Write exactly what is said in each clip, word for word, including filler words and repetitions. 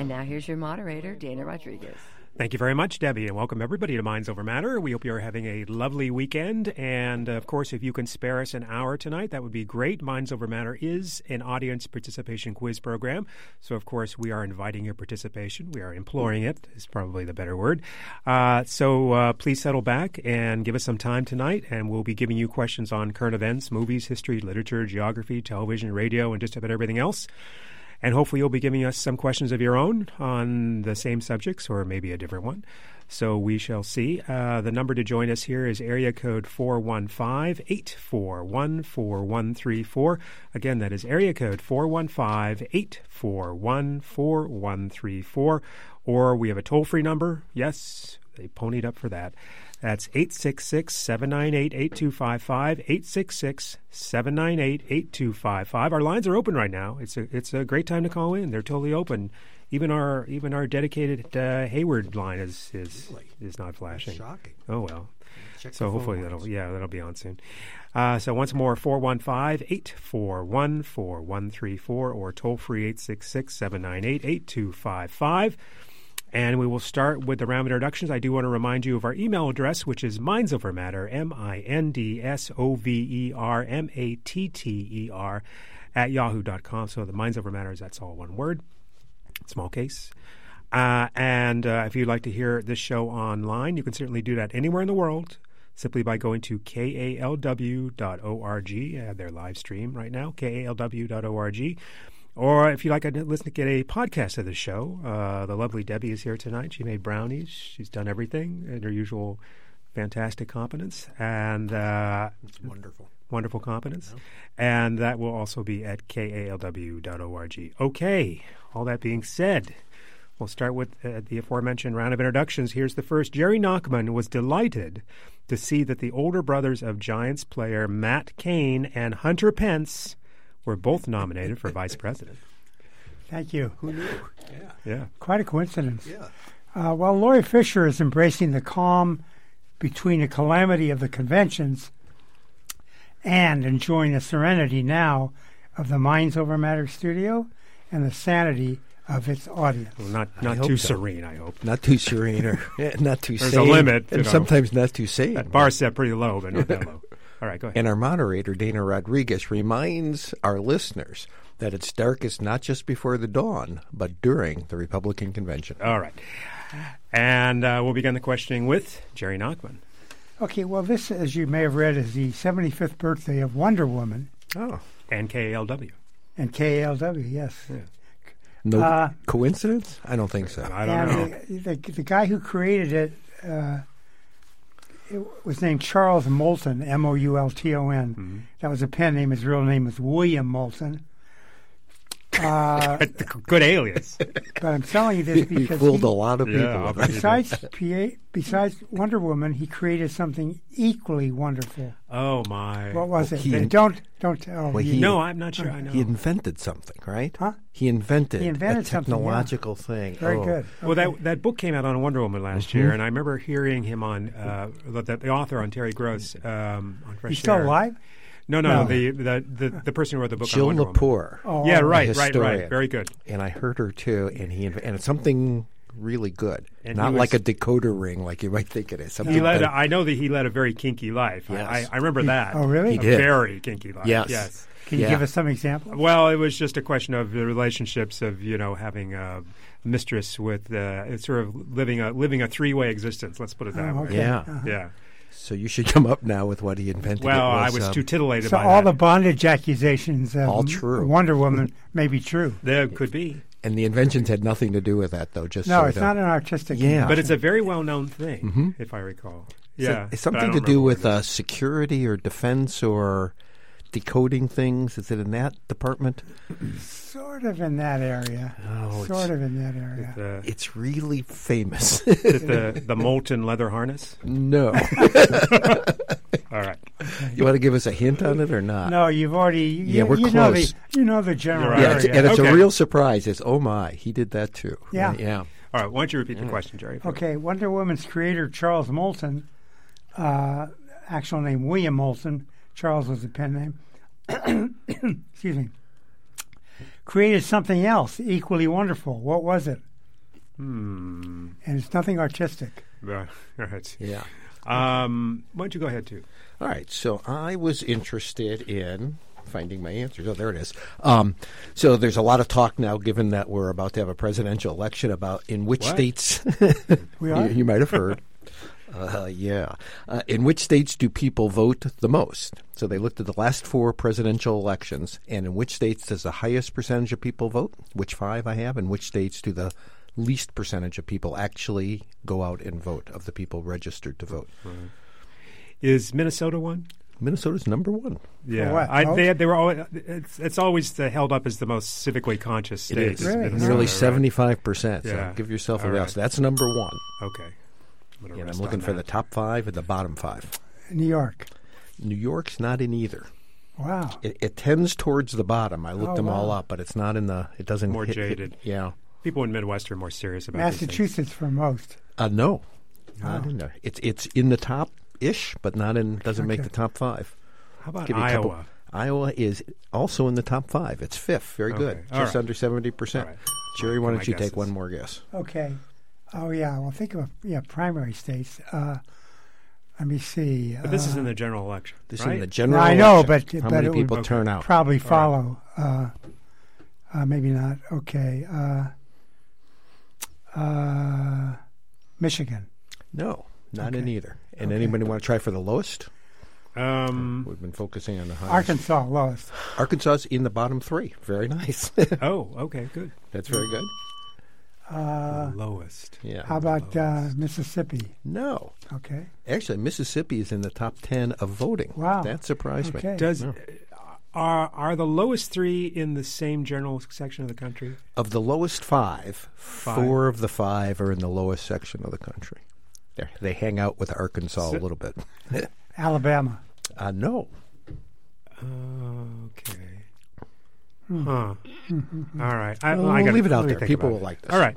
And now here's your moderator, Dana Rodriguez. Thank you very much, Debbie, and welcome everybody to Minds Over Matter. We hope you're having a lovely weekend, and of course, if you can spare us an hour tonight, that would be great. Minds Over Matter is an audience participation quiz program, so of course, we are inviting your participation. We are imploring it, is probably the better word. Uh, so uh, please settle back and give us some time tonight, and we'll be giving you questions on current events, movies, history, literature, geography, television, radio, and just about everything else. And hopefully you'll be giving us some questions of your own on the same subjects or maybe a different one. So we shall see. Uh, the number to join us here is area code four one five, eight four one, four one three four. Again, that is area code four one five, eight four one, four one three four. Or we have a toll-free number. Yes, they ponied up for that. That's eight six six, seven nine eight, eight two five five, eight six six, seven nine eight, eight two five five. Our lines are open right now. It's a it's a great time to call in. They're totally open. Even our even our dedicated uh, Hayward line is is really? is not flashing. That's shocking. Oh well. Check So hopefully that'll lines. yeah that'll be on soon. Uh, so once more, four one five, eight four one, four one three four or toll free eight six six, seven nine eight, eight two five five. And we will start with the round of introductions. I do want to remind you of our email address, which is mindsovermatter, M I N D S O V E R M A T T E R, at yahoo dot com. So the Minds Over Matters, that's all one word, small case. Uh, and uh, if you'd like to hear this show online, you can certainly do that anywhere in the world, simply by going to K A L W dot org. I have their live stream right now, K A L W dot org. Or if you'd like to listen to get a podcast of the show, uh, the lovely Debbie is here tonight. She made brownies. She's done everything in her usual fantastic competence. And uh, it's wonderful. Wonderful competence. Yeah. And that will also be at K A L W dot org. Okay, all that being said, we'll start with uh, the aforementioned round of introductions. Here's the first. Jerry Nachman was delighted to see that the older brothers of Giants player Matt Cain and Hunter Pence were both nominated for vice president. Thank you. Who knew? Yeah. Yeah. Quite a coincidence. Yeah. Uh, while Laurie Fisher is embracing the calm between the calamity of the conventions and enjoying the serenity now of the Minds Over Matter studio and the sanity of its audience. Well, not I not hope too so. serene, I hope. Not too serene or not too There's sane. a limit, you And know. sometimes not too sane. That bar set pretty low, but not that low. All right, go ahead. And our moderator, Dana Rodriguez, reminds our listeners that it's darkest not just before the dawn, but during the Republican convention. All right. And uh, we'll begin the questioning with Jerry Nachman. Okay, well, this, as you may have read, is the seventy-fifth birthday of Wonder Woman. Oh. And K A L W. And K A L W, yes. Yeah. No Uh, coincidence? I don't think so. I don't and know. The, the, the guy who created it, uh, it was named Charles Moulton, M O U L T O N. Mm-hmm. That was a pen name. His real name was William Moulton. Uh, Good alias. but I'm telling you this He because fooled he, a lot of Yeah, people. I'll with bet that. you besides P A, besides Wonder Woman, he created something equally wonderful. Oh, my. What was it? he- They don't don't tell. Well, you. he- No, I'm not sure I know. He invented something, right? Huh? He invented, He invented a something, yeah. technological thing. Very Oh. good. Well, Okay. that that book came out on Wonder Woman last Mm-hmm. year, and I remember hearing him on, uh, the, the author on Terry Gross um, on Fresh He's still Air. alive? No, no, No. the, the, the, the person who wrote the book Jill on Wonder Woman. Lepore. Oh, Yeah, all right, right, historian. right. Very good. And I heard her too, and he inv- and it's something really good, And not he like was- a decoder ring like you might think it is. Something He led. better. A, I know that he led a very kinky life. I- Yes. I, I remember that. Oh, really? He A did. very kinky life. Yes. Yes. Can you Yeah. give us some examples? Well, it was just a question of the relationships of, you know, having a mistress with uh, sort of living a living a three way existence. Let's put it that Oh, way. okay. Yeah. Uh-huh. Yeah. So you should come up now with what he invented. Well, It I was um, too titillated So by all that. the bondage accusations of All true. Wonder Woman may be true. There could be. And the inventions had nothing to do with that, though. Just No, so it's that- not an artistic. Yeah. invention. But it's a very well known thing, Mhm. if I recall. So Yeah. it's but I something don't to do remember with what it uh, is. security or defense or decoding things. Is it in that department? sort of in that area. Oh, sort it's, of in that area. The, it's really famous. the, the molten leather harness. No. All right. You want to give us a hint on it or not? No, you've already. You, Yeah, we're you know close. the you know the general You're right. Yeah, area. it's, and it's Okay. a real surprise. It's, oh my, he did that too. Yeah. Right, yeah. All right. Why don't you repeat the question, Jerry? Okay, Wonder Woman's creator Charles Moulton, uh, actual name William Moulton. Charles was the pen name. Excuse me. Created something else equally wonderful. What was it? Hmm. And it's nothing artistic. Uh, all right. Yeah. Um, why don't you go ahead, too? All right. So I was interested in finding my answers. Oh, there it is. Um, so there's a lot of talk now, given that we're about to have a presidential election, about in which What? states We are? you, you might have heard. Uh, yeah. Uh, in which states do people vote the most? So they looked at the last four presidential elections, and in which states does the highest percentage of people vote? Which five I have, and which states do the least percentage of people actually go out and vote, of the people registered to vote? Right. Is Minnesota one? Minnesota's number one. Yeah, what, I, vote? they, they were always, it's, it's always the, held up as the most civically conscious It state. is. is Really? Minnesota, Nearly right? seventy-five percent. Yeah. So give yourself a All rest. right. So that's number one. Okay. I'm gonna And I'm rest looking on for the that. top five and the bottom five. New York. New York's not in either. Wow. It, it tends towards the bottom. I looked Oh, them all wow. up, but it's not in the. It doesn't More hit, hit- jaded. yeah. People in Midwest are more serious about these things. Massachusetts for most. Uh, no, not Oh. in there. It's it's in the top ish, but not in. Doesn't make Okay. the top five. How about Give you a couple- Iowa? Iowa is also in the top five. It's fifth. Very good. Okay. All Just right. under seventy percent. All right. Jerry, why My don't you guesses. take one more guess? Okay. Oh, yeah. Well, think of, yeah, primary states. Uh, let me see. But this is Uh, in the general election, This right? is in the general. I know, election. but- how but many it would- people Okay. turn out? probably follow. Uh, uh, maybe not. Okay. Uh, uh, Michigan. No, not in Okay. either. And Okay. anybody want to try for the lowest? Um, We've been focusing on the highest. Arkansas, lowest. Arkansas's in the bottom three. Very nice. oh, okay, good. That's very good. Uh, the lowest. Yeah. how about uh, Mississippi? No. Okay. Actually, Mississippi is in the top ten of voting. Wow. That surprised Okay. me. Does Yeah. uh, are are the lowest three in the same general section of the country? Of the lowest five, four of the five are in the lowest section of the country. They're, they hang out with Arkansas So- a little bit. Alabama. uh, no. Okay. Huh. All right. I, Well, I we'll gotta- leave it out let me there. think People about will it. like this. All right.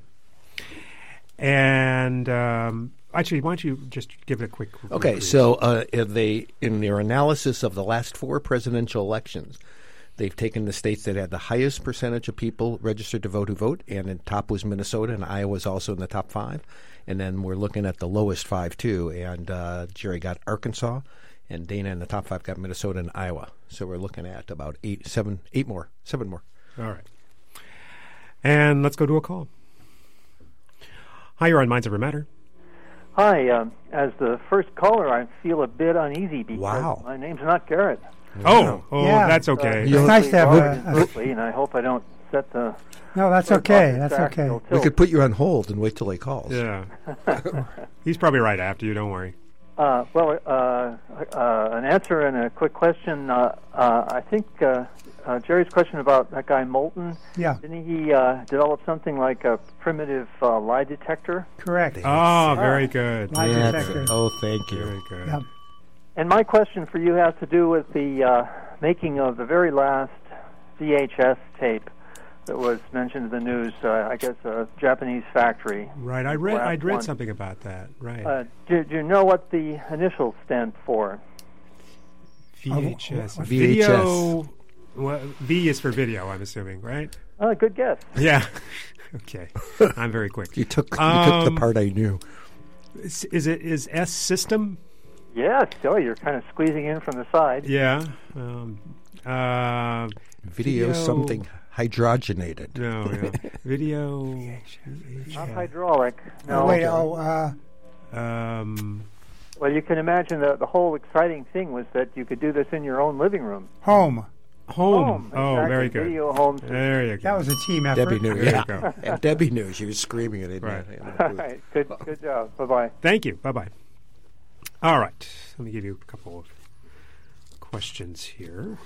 And um, actually, why don't you just give it a quick? Okay, reprise? so uh, they in their analysis of the last four presidential elections, they've taken the states that had the highest percentage of people registered to vote who vote, and in top was Minnesota, and Iowa's also in the top five. And then we're looking at the lowest five too, and uh, Jerry got Arkansas, and Dana in the top five got Minnesota and Iowa. So we're looking at about eight, seven, eight more, seven more. All right. And let's go to a call. Hi, you're on Minds Over Matter. Hi, um, as the first caller, I feel a bit uneasy because Wow. my name's not Garrett. Oh, oh, Yeah. that's okay. Uh, It's nice to have Berkeley, a- a- Berkeley, and I hope I don't set the. No, that's Sorry, okay. Doctor That's okay. Sackville We tilt. could put you on hold and wait till he calls. Yeah. He's probably right after you. Don't worry. Uh, well, uh, uh, an answer and a quick question. Uh, uh, I think uh, uh, Jerry's question about that guy Moulton. Yeah, Didn't he uh, develop something like a primitive uh, lie detector? correct. Oh, very good. Lie Yeah, detector. oh, thank you. Very good. Yep. And my question for you has to do with the uh, making of the very last V H S tape that was mentioned in the news. Uh, I guess a Japanese factory. Right. I read. Last I'd read one. something about that. Right. Uh, do, do you know what the initials stand for? V H S. oh, Video. Well, V is for video. I'm assuming. Right. Uh, good guess. Yeah. Okay. I'm very quick. You took, you took Um, the part I knew. Is, is it is S system? Yes. Oh, you're kind of squeezing in from the side. Yeah. Um, uh, Video, video- something hydrogenated. no. Yeah. Video. Not hydraulic. No. Oh, wait. Oh, uh, Um. Well, you can imagine that the whole exciting thing was that you could do this in your own living room. home. Home. Oh, exactly. very good. Video home. There you go. That was a team effort. Debbie knew, There you yeah. go. And Debbie knew. She was screaming it in, Right. the, in the All booth. right. Good. Good job. Bye bye. Thank you. Bye bye. All right. Let me give you a couple of questions here.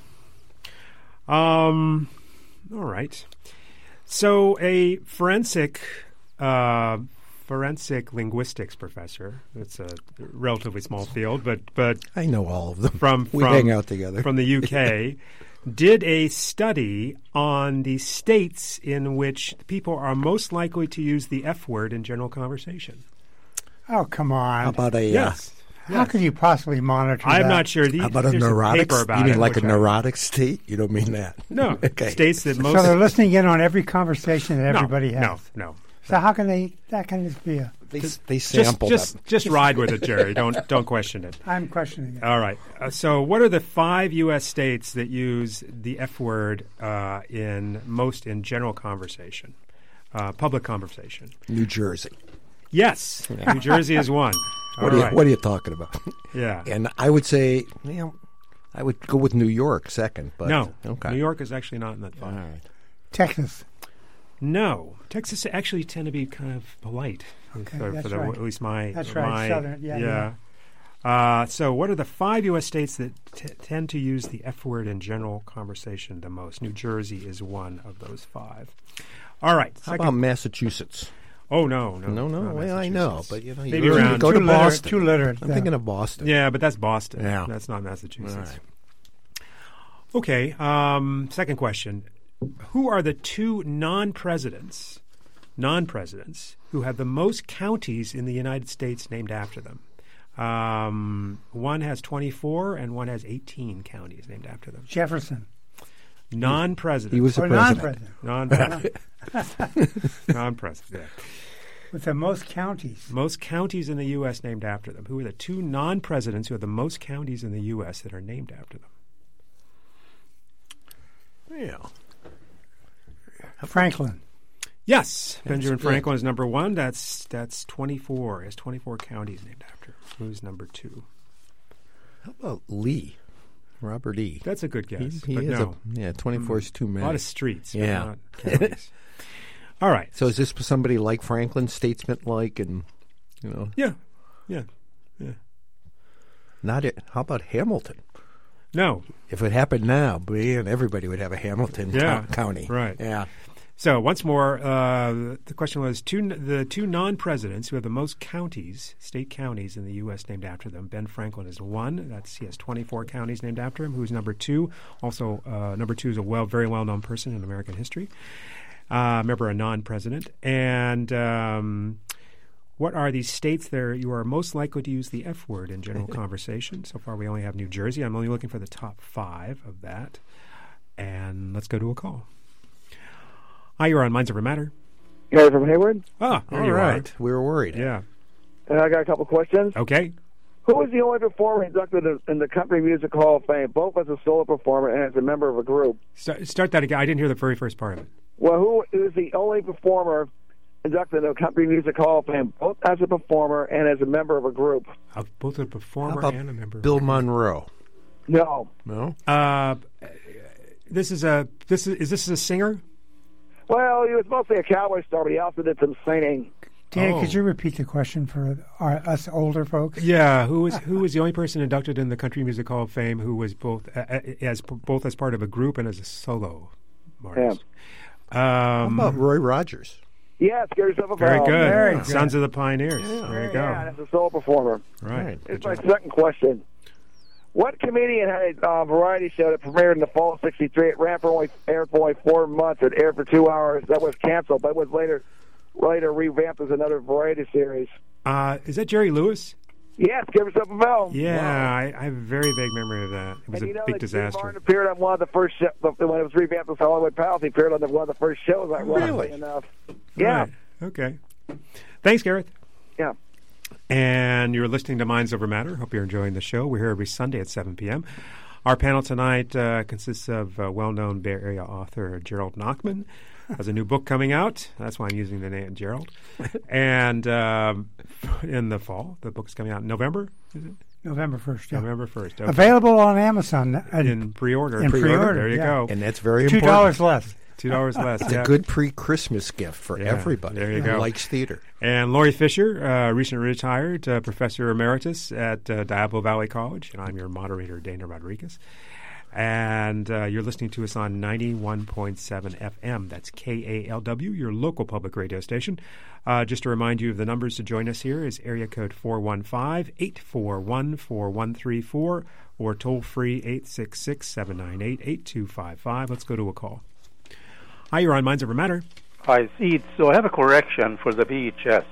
Um. All right. So, a forensic uh, forensic linguistics professor. It's a relatively small field, but but I know all of them. from we from, hang out together. from the U K. Did a study on the states in which people are most likely to use the F word in general conversation. Oh, come on. How about a Yes. How could you possibly monitor I'm that? not sure. The, uh, how about a there's neurotic? paper about You mean it, like a which I- neurotic state? You don't mean that? No. Okay. States that most So they're listening in on every conversation that no, everybody has. No, no. So how can they? That can just be a. They, they Just, sampled just, them. just ride with it, Jerry. Don't, don't question it. I'm questioning it. All right. Uh, so, what are the five U S states that use the F word uh, in most in general conversation, uh, public conversation? New Jersey. Yes, New Jersey is one. All What are, you, right. what are you talking about? Yeah. And I would say, you know, I would go with New York second. But No, okay. New York is actually not in that All five. right. Texas. No, Texas actually tend to be kind of polite. Okay, for, that's for the, right. At least my. That's right, my- Southern, yeah, yeah. Uh, so, what are the five U S states that t- tend to use the F word in general conversation the most? New Jersey is one of those five. All right. How second- about Massachusetts? oh no, no, No, no. not Well, I know, Massachusetts. but you know, you Maybe go, you around go to too literate- Boston. too literate, I'm yeah. thinking of Boston. Yeah, but that's Boston. Yeah. That's not Massachusetts. All right. Okay. Um, second question: who are the two non-presidents, non-presidents who have the most counties in the United States named after them? Um, one has twenty-four, and one has eighteen counties named after them. Jefferson. Non-president. He was a Or president. non-president. non-president. non-president. Yeah. With the most counties. Most counties in the U S named after them. Who are the two non-presidents who have the most counties in the U S that are named after them? Yeah. Franklin. Yes, Benjamin good. Franklin is number one. That's that's twenty-four. He has twenty-four counties named after him. Who's number two? How about Lee? Robert E. That's a good guess. He, he but is no. a, yeah, twenty-four is too a many. lot of streets. but Yeah. not counties. All right. So is this somebody like Franklin, statesman-like, and, you know, Yeah. Yeah. not it? How about Hamilton? No. If it happened now, man, everybody would have a Hamilton Yeah. co- county. Right. Yeah. So once more, uh, the question was two the two non-presidents who have the most counties, state counties in the U S named after them. Ben Franklin is one. That's he has twenty-four counties named after him. Who's number two? Also, uh, number two is a well, very well-known person in American history. Uh, remember, a non-president. And um, what are these states there you are most likely to use the F word in general conversation? So far, we only have New Jersey. I'm only looking for the top five of that. And let's go to a call. Hi, you're on Minds Over Matter. Gary from Hayward. Ah, there All you right. We were worried. are. Yeah. And I got a couple questions. Okay. Who was the only performer inducted in- in the Country Music Hall of Fame, both as a solo performer and as a member of a group? Start, start that again. I didn't hear the very first part of it. Well, who is the only performer inducted in the Country Music Hall of Fame, both as a performer and as a member of a group? Uh, both a How performer about and a member. Bill Monroe? No. No? Uh, this is a this is is this a singer? Well, he was mostly a cowboy star, but he also did some singing. Dan, Oh. could you repeat the question for our, us older folks? Yeah. Who was who was the only person inducted in the Country Music Hall of Fame who was both uh, as both as part of a group and as a solo artist? How Um, about Roy Rogers? Yes, get yourself a very bell. good. Very good. Sons of the Pioneers. There you go. Yeah, as a solo performer. Right. Right. Here's Good my job. second question. What comedian had a uh, variety show that premiered in the fall of sixty-three? It ran for only aired for only four months. It aired for two hours. That was canceled, but was later later revamped as another variety series. Uh, is that Jerry Lewis? Yes, give yourself a bell. Yeah, I, I have a very vague memory of that. It was And a you know big that disaster. Steve Martin appeared on one of the first shows when it was revamped as Hollywood Pals. He appeared on the, one of the first shows. Ironically Really? enough. Yeah. Right. Okay. Thanks, Gareth. Yeah. And you're listening to Minds Over Matter. Hope you're enjoying the show. We're here every Sunday at seven p.m. Our panel tonight uh, consists of uh, well-known Bay Area author Gerald Nachman. Has a new book coming out. That's why I'm using the name Gerald. And um, in the fall, the book's coming out in November. Is it? November first, yeah. November first. Okay. Available on Amazon. uh, in pre-order. in pre-order, There you yeah. go. And that's very Two important. dollars less. Two dollars less. It's yeah. a good pre-Christmas gift for Yeah, everybody there you who go. likes theater. And Laurie Fisher, uh, recently retired uh, professor emeritus at uh, Diablo Valley College, and I'm your moderator, Dana Rodriguez. And uh, you're listening to us on ninety-one point seven F M. That's K A L W, your local public radio station. Uh, just to remind you of the numbers to join us here is area code four one five, eight four one, four one three four or toll-free eight six six, seven nine eight, eight two five five. Let's go to a call. Hi, you're on Minds Over Matter. I see. So I have a correction for the V H S.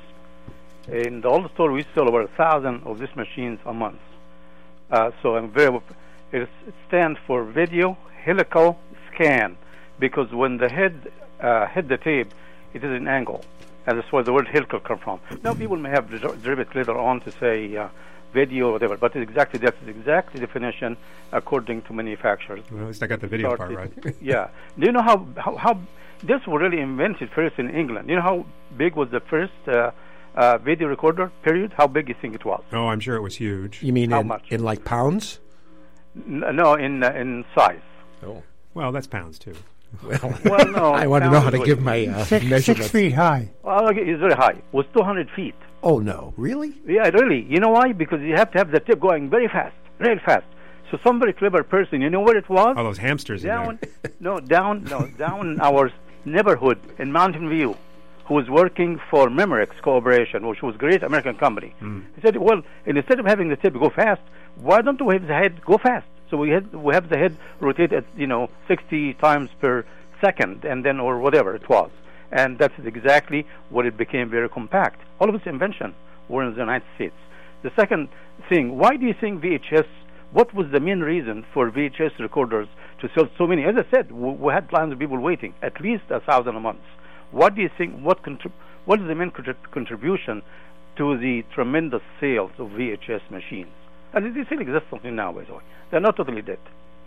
In the old store, we sell over a thousand of these machines a month. Uh, so I'm very. It, is, it stands for video helical scan, because when the head uh, hit the tape, it is an angle, and that's where the word Hilker come from. Now, people may have der- derived later on to say uh, video or whatever, but it's exactly that's the exact definition according to manufacturers. Well, at least I got the video part Started- right. Yeah. Do you know how, how, how this was really invented first in England? You know how big was the first uh, uh, video recorder, period? How big you think it was? Oh, I'm sure it was huge. You mean How in, much? in like pounds? N- no, in uh, in size. Oh. Well, that's pounds too. Well, Well, no. I want to know how to pounds give was- my uh, Six, measurements. six feet high. Well, okay, it's very high. It was two hundred feet. Oh, no. Really? Yeah, really. You know why? Because you have to have the tip going very fast, real fast. So some very clever person, you know where it was? All those hamsters in down, there. no, down, no, down in our neighborhood in Mountain View, who was working for Memorex Corporation, which was a great American company. Mm. He said, well, instead of having the tip go fast, why don't we have the head go fast? So we had we have the head rotate at, you know, sixty times per second, and then, or whatever it was. And that's exactly what it became, very compact. All of its invention were in the United States. The second thing, why do you think V H S, what was the main reason for V H S recorders to sell so many? As I said, we, we had plans of people waiting, at least a thousand a month. What do you think, what contrib- what is the main contrib- contribution to the tremendous sales of V H S machines? And they still exist something now, by the way. They're not totally dead.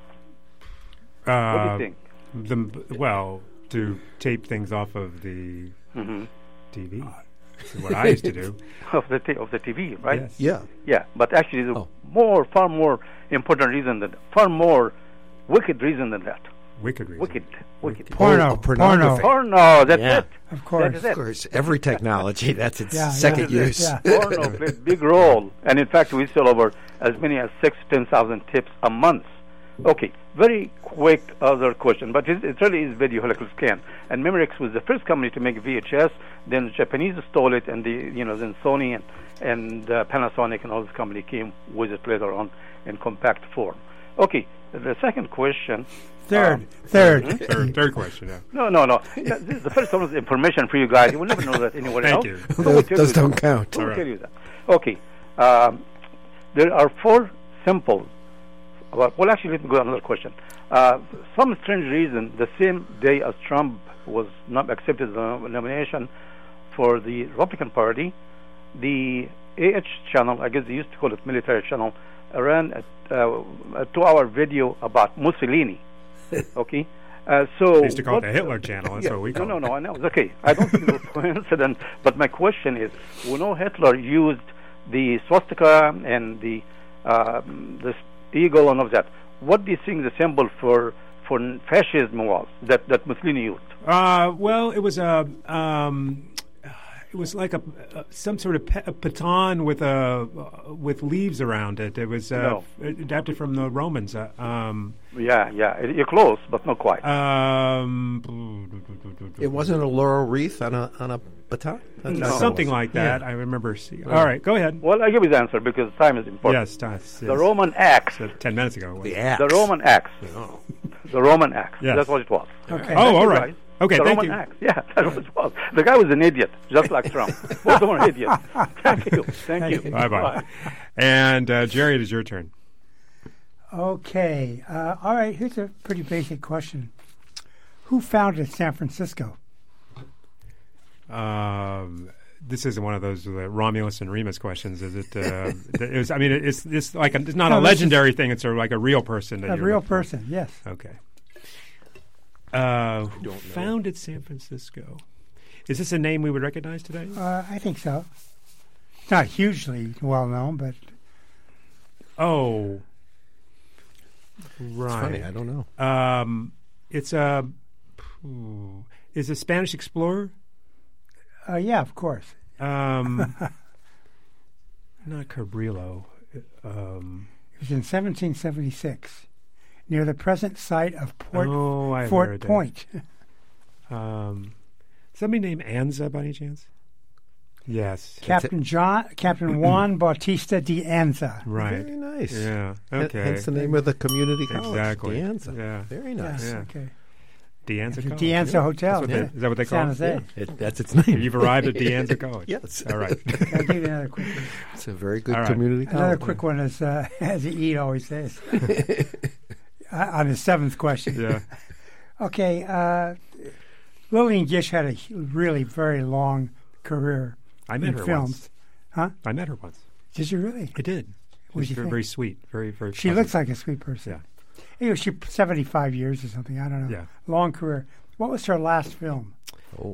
Uh, What do you think? The, well, to tape things off of the Mm-hmm. T V. Is what I used to do. Of the t- of the T V, right? Yes. Yeah. Yeah, but actually, the Oh. more, far more important reason than, far more wicked reason than that. Wicked reason. Wicked, wicked. Porno. Oh, pornography. Porno. Porno, that's Yeah. it. Of course. That is Of it. course, every technology, that's its Yeah, second yeah, use. yeah. Porno played a big role, and in fact, we sell over as many as six, ten thousand tips a month. Okay, very quick other question, but it, it really is video helical scan. And Memorex was the first company to make V H S. Then the Japanese stole it, and the you know then Sony and and uh, Panasonic and all this company came with it later on in compact form. Okay, the second question. Third. um, Third. Third, third question, yeah. No, no, no. Yeah, this is the first one was information for you guys. You will never know that anywhere Thank else. you. Who will Those, tell those you that? don't count. Who will All tell right. you that? Okay. Um, there are four simple. Well, well, actually, let me go to another question. Uh, some strange reason, the same day as Trump was not accepted the nomination for the Republican Party, the A H channel, I guess they used to call it military channel, ran a, uh, a two-hour video about Mussolini. Okay. Uh, so They used to call what- it the Hitler channel. That's yeah, what we no, call no, it. no, I know. It's okay. I don't think it was coincidence. But my question is, we know Hitler used the swastika and the uh, the eagle and all of that. What do you think the symbol for for fascism was that that Mussolini used? Uh, well, it was a um, it was like a, a some sort of pe- a baton with a uh, with leaves around it. It was uh, No. f- adapted from the Romans. Uh, um, Yeah, yeah. You're close, but not quite. um, It wasn't a laurel wreath on a on a baton? That's No. not something what it like that. I remember seeing. All right, go ahead. well, I give you the answer because time is important. Yes, Tas, The yes. Roman axe. Uh, ten minutes ago. was. The axe. The Roman axe. Oh. The Roman axe. Yes. That's what it was. Okay. Oh, all you, right. guys. Okay, the thank Roman you. axe. Yeah, that's what it was. The guy was an idiot, just like Trump. Both of them are idiots. Thank you. Thank you. Bye bye. And uh, Jerry, it is your turn. Okay. Uh, all right. Here's a pretty basic question. Who founded San Francisco? Um, this isn't one of those uh, Romulus and Remus questions, is it? Uh, th- it was, I mean, it- it's it's like a, it's not No, a this is- legendary thing. It's sort of like a real person. That A you're real looking for. person, yes. Okay. Uh, who don't know. founded San Francisco? Is this a name we would recognize today? Uh, I think so. It's not hugely well known, but Oh, It's right. funny, I don't know. Um, it's a ooh, is a Spanish explorer. uh, yeah, of course. Um, not Cabrillo. Um, It was in seventeen seventy-six, near the present site of Port oh, I Fort heard that. Point. Um, somebody named Anza by any chance? Yes. Captain John, Captain Juan Bautista de Anza. Right. Very nice. Yeah. H- Okay. Hence the name of the community college. Exactly. De Anza. Yeah. Very nice. Yeah. Okay. De Anza The College. De Anza Yeah. Hotel. That's what yeah. they- is that what they call San it? Jose. Yeah, it, that's its name. You've arrived at De Anza College. Yes. All right. I'll give you another quick one. It's a very good All right. community college. Another quick one is, uh, as Eid always says, uh, on his seventh question. Yeah. Okay, uh, Lillian Gish had a hu- really very long career I met in her films. once. Huh? I met her once. Did you really? I did. She What'd was you very, think? very sweet. Very, very. She pleasant. looks like a sweet person. Yeah. Anyway, she seventy-five years or something. I don't know. Yeah. Long career. What was her last film? Oh.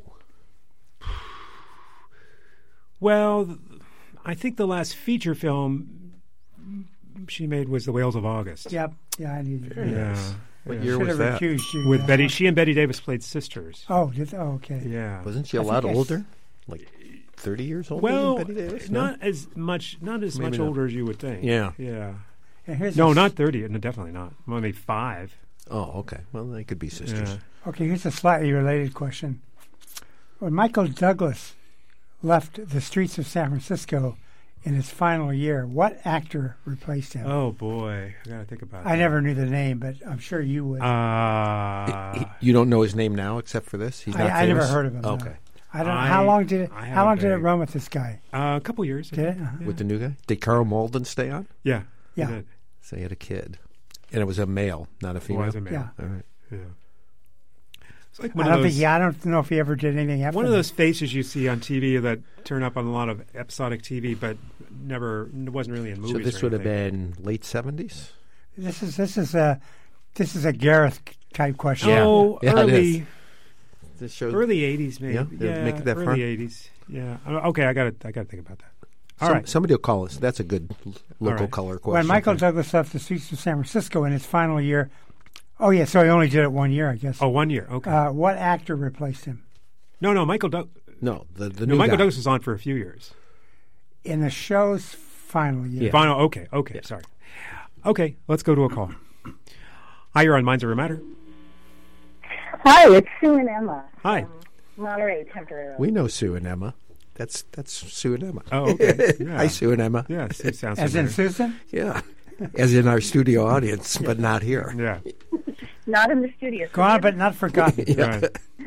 Well, th- I think the last feature film she made was The Whales of August. Yep. Yeah, I need to. Yeah. What yeah. year Should was have that? recused you. With yeah. Betty, she and Betty Davis played sisters. Oh, did, oh, okay. Yeah. Wasn't she a I lot think I s- older? Like thirty years older Well, than Betty Davis? No? not as much, not as Maybe much not. older as you would think. Yeah. Yeah. And here's No, a s- not thirty. No, definitely not. Only five. Oh, okay. Well, they could be sisters. Yeah. Okay, here's a slightly related question. When Michael Douglas left the streets of San Francisco in his final year, what actor replaced him? Oh boy, I gotta think about. I that. never knew the name, but I'm sure you would. Uh, He- you don't know his name now, except for this. He's not I, I never famous? heard of him. no. Okay, I don't. I- how long did it? I How have long a did it vague- run with this guy? uh, a couple years. I Did think. it? Uh-huh. with the new guy, did Carl Malden stay on? Yeah. he Yeah. did. So he had a kid, and it was a male, not a It female. was a male. Yeah. All right. Yeah. It's like I one don't of those. think. Yeah, I don't know if he ever did anything after One of that. those faces you see on T V that turn up on a lot of episodic T V, but never wasn't really in movies. So this or would have anything. been late seventies. This is this is a this is a Gareth type question. Yeah. Oh, Yeah, it early, is. This shows early eighties, maybe. Yeah, Yeah, they'll make it that early far? eighties. Yeah. Uh, Okay, I got to I got to think about that. All Some- right. Somebody will call us. That's a good l- local right. color question. When Michael Douglas left the streets of San Francisco in his final year, oh yeah, so he only did it one year, I guess. Oh, one year. Okay. Uh, what actor replaced him no, no, Michael Doug. No, the the No, new Michael guy. Douglas was on for a few years. in the show's final year? Yeah. Final. Okay. Okay. Sorry. Okay. Let's go to a call. Hi, you're on Minds Over Matter. Hi, it's Sue and Emma. Hi. Um, Monterey temporarily. We know Sue and Emma. That's that's Sue and Emma. Oh, okay. Yeah. Hi, Sue and Emma. Yeah. It sounds As in familiar. Susan? Yeah, as in our studio audience, but not here. Yeah. Not in the studio. So Gone we but have- not forgotten. Right.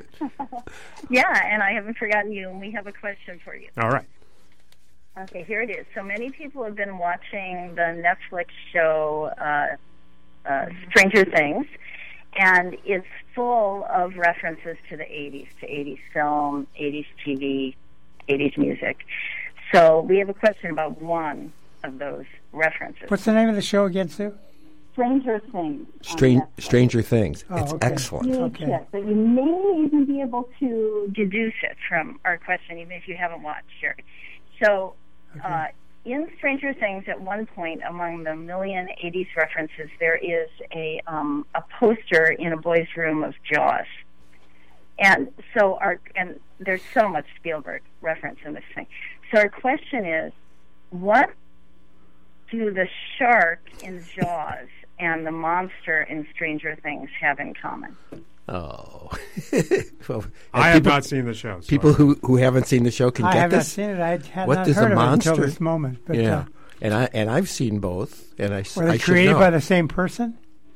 Yeah, and I haven't forgotten you, and we have a question for you. All right. Okay, here it is. So many people have been watching the Netflix show uh, uh, Stranger Things, and it's full of references to the eighties, to eighties film, eighties T V, eighties music. So we have a question about one of those references. What's the name of the show again, Sue? Stranger Things. on Strange, Netflix. Stranger Things. Oh, it's okay. excellent. Okay. Yes, but you may even be able to deduce it from our question, even if you haven't watched it. So, uh, in Stranger Things, at one point, among the million eighties references, there is a um, a poster in a boys' room of Jaws, and so our and there's so much Spielberg reference in this thing. So our question is, what do the shark in Jaws and the monster in Stranger Things have in common? Oh, well, I have people, not seen the show. so people who who haven't seen the show can I get have not this. seen it. I had What not does a heard of it until monster- this moment. But, yeah, uh, and I and I've seen both, and I s- were I they should created know. by the same person?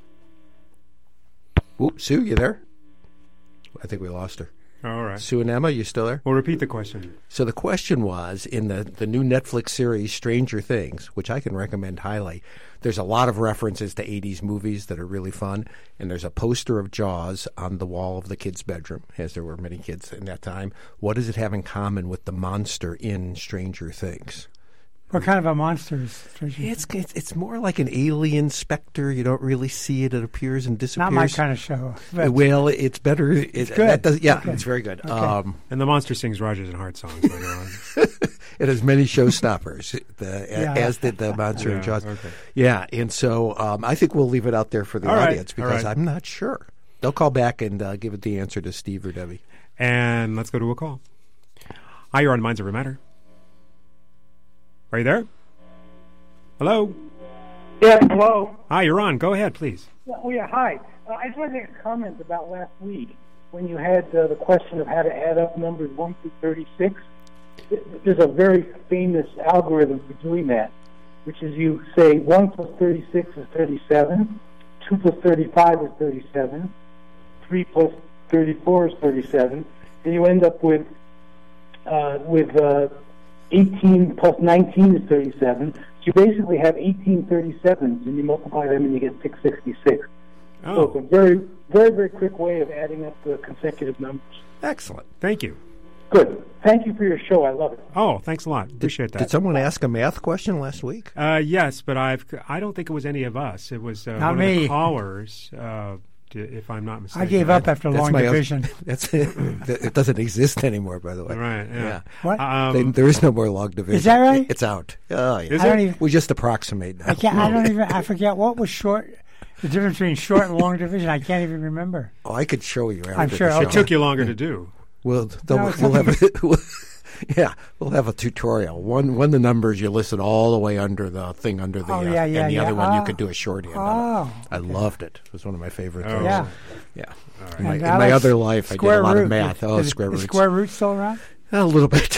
Oop, Sue, you there? I think we lost her. All right. Sue and Emma, you still there? We'll repeat the question. So the question was, in the, the new Netflix series Stranger Things, which I can recommend highly, there's a lot of references to eighties movies that are really fun, and there's a poster of Jaws on the wall of the kids' bedroom, as there were many kids in that time. What does it have in common with the monster in Stranger Things? What kind of a monster is Stranger Things? It's, it's it's more like an alien specter. You don't really see it. It appears and disappears. Not my kind of show. But Well, it's better. It, good. That does, yeah, Okay. it's very good. Okay. Um, And the monster sings Rogers and Hart songs later on. it has many showstoppers, the, Yeah. as did the monster Yeah, in Jaws. okay. Yeah, and so um, I think we'll leave it out there for the All right, audience all because right. I'm not sure. They'll call back and uh, give it the answer to Steve or Debbie. And let's go to a call. Hi, you're on Minds Over Matter. Are you there? Hello? Yeah, hello. Hi, you're on. Go ahead, please. Oh, yeah, hi. Uh, I just wanted to make a comment about last week when you had uh, the question of how to add up numbers one through thirty-six. There's a very famous algorithm for doing that, which is you say one plus thirty-six is thirty-seven, two plus thirty-five is thirty-seven, three plus thirty-four is thirty-seven, and you end up with uh, with uh, eighteen plus nineteen is thirty-seven. So you basically have eighteen thirty-sevens, and you multiply them and you get six sixty-six. So it's Oh, a very, very, very quick way of adding up the consecutive numbers. Excellent. thank you. Good. Thank you for your show. I love it. Oh, thanks a lot. Appreciate that. Did someone ask a math question last week? Uh, yes, but I've I don't think it was any of us. It was uh, Not one me. of the callers, uh, d- if I'm not mistaken. I gave up after That's long my oth- division. That's it doesn't exist anymore, by the way. Right. Yeah. What? Um, They- there is no more log division. Is that right? It's out. Oh, yeah. Is I don't it? even. We just approximate now. I can't. I don't even. I forget what was short. The difference between short and long division. I can't even remember. Oh, I could show you. After I'm sure. the show. It took you longer to do. We'll, No, we'll, it's we'll not- have a, we'll, yeah, we'll have a tutorial. One one the numbers you listen all the way under the thing under the Oh, uh, yeah, yeah, and the yeah. other one you Oh. could do a shorthand. on it. Oh, I loved it. It was one of my favorite Oh. things. yeah. Yeah. right. In my, And in I my like other life, I did square a lot root. of math. Is- Oh, is, square is roots. square root still around? A little bit.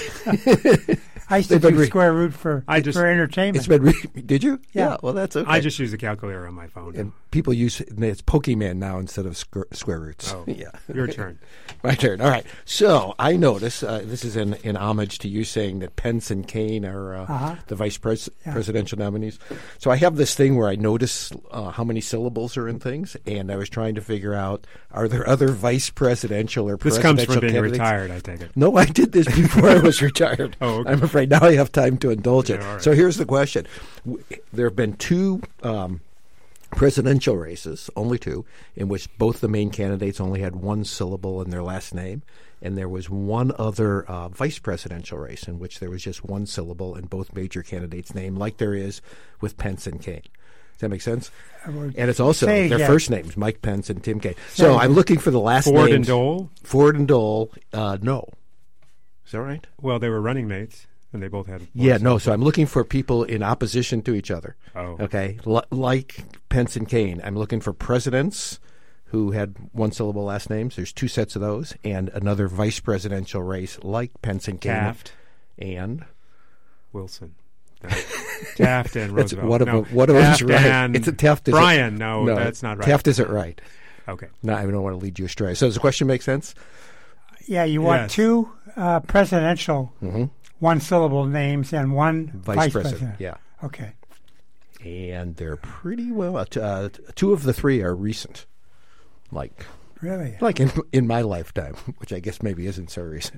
I used to They've been do re- square root for I just- for entertainment. It's been. Re- did you? Yeah. Well, that's okay. I just use a calculator on my phone. and people use it's Pokemon now instead of squ- square roots. Oh, yeah. your turn. My turn. All right. So I notice uh, this is in, in homage to you saying that Pence and Kaine are uh, Uh-huh. the vice pres- Yeah. presidential nominees. So I have this thing where I notice uh, how many syllables are in things, and I was trying to figure out are there other vice presidential or This presidential comes from being candidates? retired, I take it. No, I did this before I was retired. Oh, okay. I'm afraid now I have time to indulge it. Yeah, all right. So here's the question: W- There have been two um, presidential races, only two, in which both the main candidates only had one syllable in their last name, and there was one other uh, vice presidential race in which there was just one syllable in both major candidates' name, like there is with Pence and Kaine. Does that make sense? And it's also Say their again. first names, Mike Pence and Tim Kaine. So I'm looking for the last Ford names. and Dole? Ford and Dole. Uh, no. Is that right? Well, they were running mates, and they both had. one Yeah, no. syllable. So I'm looking for people in opposition to each other. Oh. Okay. L- like Pence and Kaine. I'm looking for presidents who had one syllable last names. There's two sets of those, and another vice presidential race like Pence and Kaine. Taft. And Wilson. No. Taft and That's Roosevelt. one of no. them. One of them's Taft right. and It's a Taft. Is Bryan. No, no, that's not right. Taft isn't right. Okay. No, I don't want to lead you astray. So does the question make sense? Yeah, you want Yes. two uh, presidential one syllable names and one Vice, vice, president. Yeah. Okay. And they're pretty well. Uh, t- uh, t- two of the three are recent, like Really? like in in my lifetime, which I guess maybe isn't so recent.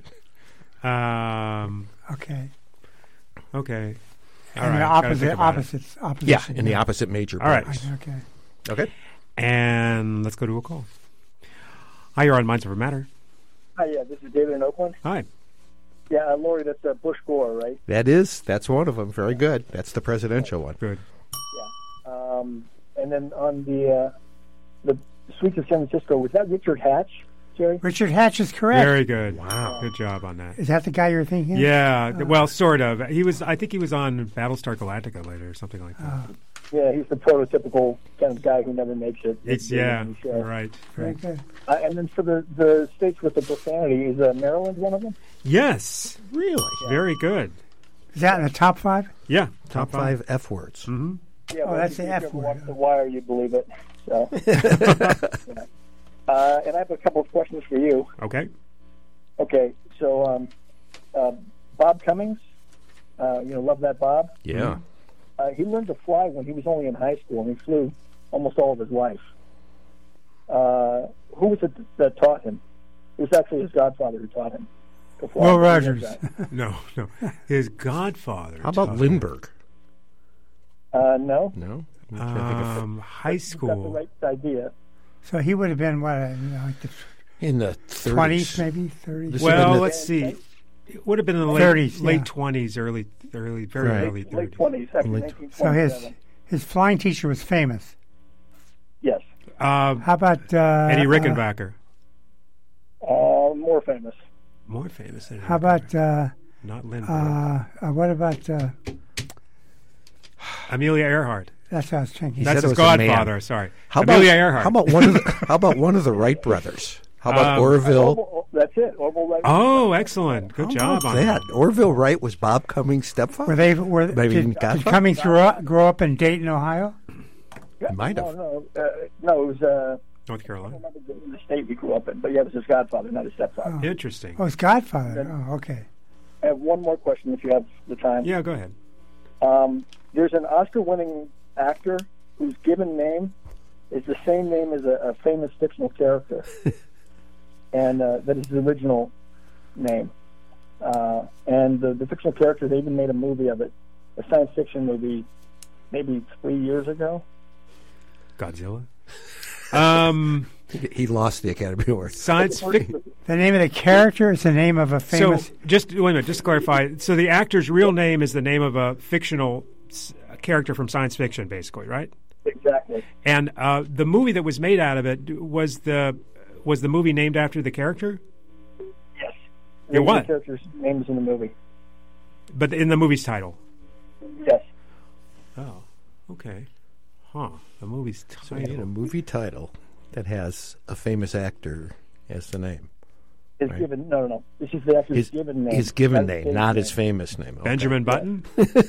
Um, Okay. okay. All and right, the gotta think opposite, about it. opposites, opposition. Yeah, in the opposite major. All right. parties. Okay. Okay. And let's go to a call. Hi, you're on Minds Over Matter. Hi, yeah, this is David in Oakland. Hi. Yeah, uh, Lori, that's uh, Bush Gore, right? That is that's one of them. Very good. That's the presidential one. Good. Yeah. Um, and then on the uh, the Suites of San Francisco, was that Richard Hatch, Jerry? Richard Hatch is correct. Very good. Wow. Good job on that. Is that the guy you're thinking of? Yeah, well, sort of. He was. I think he was on Battlestar Galactica later, or something like that. Oh, Yeah, he's the prototypical kind of guy who never makes it. it's yeah, right. very right. good. Uh, and then for the, the states with the profanity, is uh, Maryland one of them? Yes, Really? very good. Is that in the top five? Yeah, Top five F words. Mm-hmm. Yeah, Oh, well, that's if the you F ever word. watch The Wire, you believe it. So, yeah. uh, and I have a couple of questions for you. Okay. Okay, so um, uh, Bob Cummings, uh, you know, love that Bob. Yeah. Uh, he learned to fly when he was only in high school, and he flew almost all of his life. Uh, who was it that taught him? It was actually his godfather who taught him to fly. Will Rogers. No, no. His godfather. How about taught him. Lindbergh? Uh, no, No. I'm trying to think of- Um, high he's got the school. right idea. So he would have been, what, uh, you know, like the in the thirties. twenties, maybe? thirties? This Well, in the- let's see. It would have been in the late thirties, late yeah. twenties, early, early, very Right. early Late thirties. twenties, actually, Late- nineteen So his twenty-seven. his flying teacher was famous. Yes, Uh, How about uh, Eddie uh, Rickenbacker, uh, more famous. more famous than how about uh, not Lindbergh. uh, uh, what about uh, Amelia Earhart. that's what I was thinking. That's said his it was a man. godfather. Sorry, How Amelia about, Earhart. How about one of the How about one of the Wright brothers? How about Um, Orville? Orville, that's it. Orville Wright. Oh, excellent! Good How job about on that. Orville Wright was Bob Cummings' stepfather. Were they were Maybe did, in did Godfather? Cummings grow up, grow up in Dayton, Ohio? Yeah, might have. No, no, uh, no. It was. Uh, North I Carolina. don't remember the, the state he grew up in, but yeah, it was his godfather, not his stepfather. Interesting. Oh, his godfather. Oh, okay. I have one more question, if you have the time. Yeah, go ahead. Um, there's an Oscar-winning actor whose given name is the same name as a, a famous fictional character, and uh, that is his original name. Uh, and the, the fictional character, they even made a movie of it, a science fiction movie, maybe three years ago. Godzilla. Um, he lost the Academy Award. Science fiction. The name of the character is the name of a famous. So, just wait a minute, just to clarify. So, the actor's real name is the name of a fictional s- character from science fiction, basically, right? Exactly. And uh, the movie that was made out of it was the was the movie named after the character? Yes. It was. The character's name is in the movie. But in the movie's title. Yes. Oh, okay. Huh. The movie's title. So you need a movie title that has a famous actor as the name. His right? given no no no. This is the actor's His given name. His given That's name, not his famous name. Okay. Benjamin Button.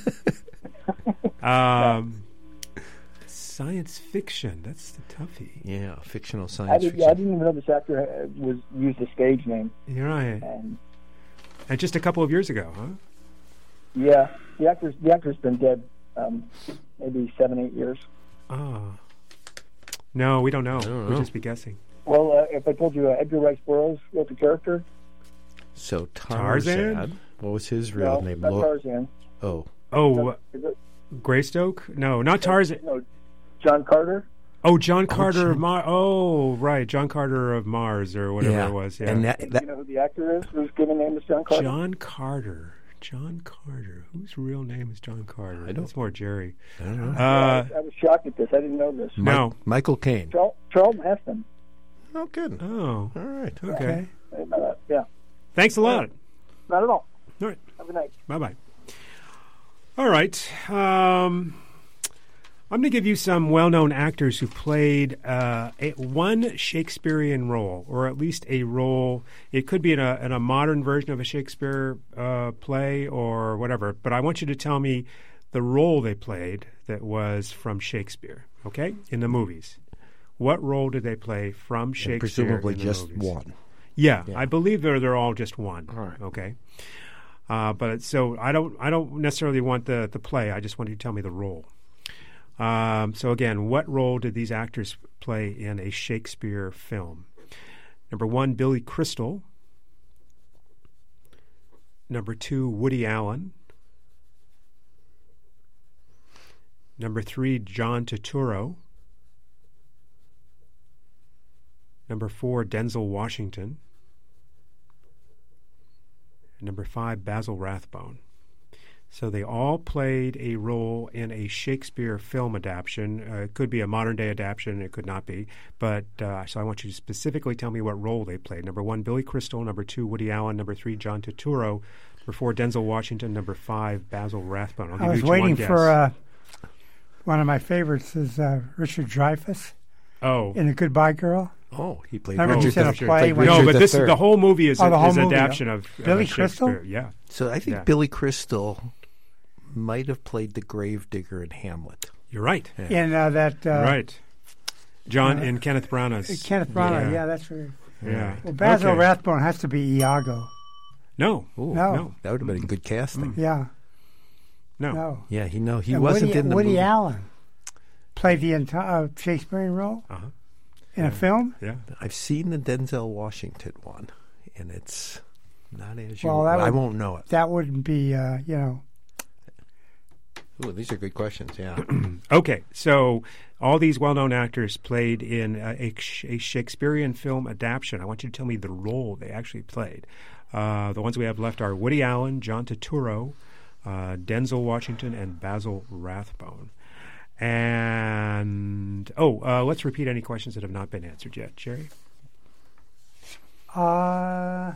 um, science fiction. That's the toughie. Yeah, fictional science I, did, fiction. yeah, I didn't even know this actor uh, was used a stage name. You're right. And, and just a couple of years ago, huh? Yeah, the actor's the actor's been dead um, maybe seven eight years. Oh. No, we don't know. don't We'll know. just be guessing. Well, uh, if I told you uh, Edgar Rice Burroughs wrote the character. So Tarzan? Tarzan? What was his real no, name? not Lo- Tarzan. Oh. Oh, Is it- Greystoke? No, not Tarzan. No, John Carter. Oh, John Carter John- of Mars. Oh, right, John Carter of Mars or whatever yeah. it was. Yeah. And that, Do that you know who the actor is whose given name is John Carter? John Carter. John Carter. Whose real name is John Carter? I don't- That's more Jerry. I don't know. Uh, I, was, I was shocked at this. I didn't know this. Mi- no. Michael Caine. Charl- Charlton Heston. Oh, good. Oh, All right. okay. Okay. I didn't know that. Yeah, Thanks a lot. not at all. All right. Have a good night. Bye-bye. All right. Um, I'm going to give you some well-known actors who played uh, a, one Shakespearean role, or at least a role. It could be in a, in a modern version of a Shakespeare uh, play or whatever, but I want you to tell me the role they played that was from Shakespeare, okay, in the movies. What role did they play from Shakespeare? And presumably in the just movies? one. Yeah, Yeah. I believe they're they're all just one. All right. Okay. Uh, but so I don't I don't necessarily want the the play. I just want you to tell me the role. Um, so again, what role did these actors play in a Shakespeare film? Number one, Billy Crystal. Number two, Woody Allen. Number three, John Turturro. Number four, Denzel Washington. And number five, Basil Rathbone. So they all played a role in a Shakespeare film adaptation. Uh, it could be a modern-day adaptation. It could not be. But uh, so I want you to specifically tell me what role they played. Number one, Billy Crystal. Number two, Woody Allen. Number three, John Turturro. Number four, Denzel Washington. Number five, Basil Rathbone. I'll give I was you each waiting one guess. for uh, one of my favorites is uh, Richard Dreyfuss Oh. in The Goodbye Girl. Oh, he played Remember Richard he said a the- play played when- No, Richard but the this Third. the whole movie is, Oh, the a, whole is an movie, adaptation yeah. of, of Billy a Shakespeare. Crystal? Yeah. So I think Yeah. Billy Crystal might have played the gravedigger in Hamlet. You're right. Yeah. In uh, that uh, Right. John uh, and Kenneth Branagh's. Kenneth Branagh. Yeah. Yeah, that's right. Yeah. Well, Basil Okay. Rathbone has to be Iago. No. Ooh, No. No. that would have been good casting. Yeah. No. No. Yeah, he no, he And wasn't Woody, in the Woody movie. Allen played the entire uh, Shakespearean role Uh-huh. in a film. Yeah. I've seen the Denzel Washington one, and it's not as you. Well, that I would- won't know it. That wouldn't be, uh, you know. Ooh, these are good questions. Yeah. Okay, so all these well-known actors played in a, a, a Shakespearean film adaptation. I want you to tell me the role they actually played. Uh, the ones we have left are Woody Allen, John Turturro, uh, Denzel Washington, and Basil Rathbone. And, oh, uh, let's repeat any questions that have not been answered yet. Jerry? Uh, I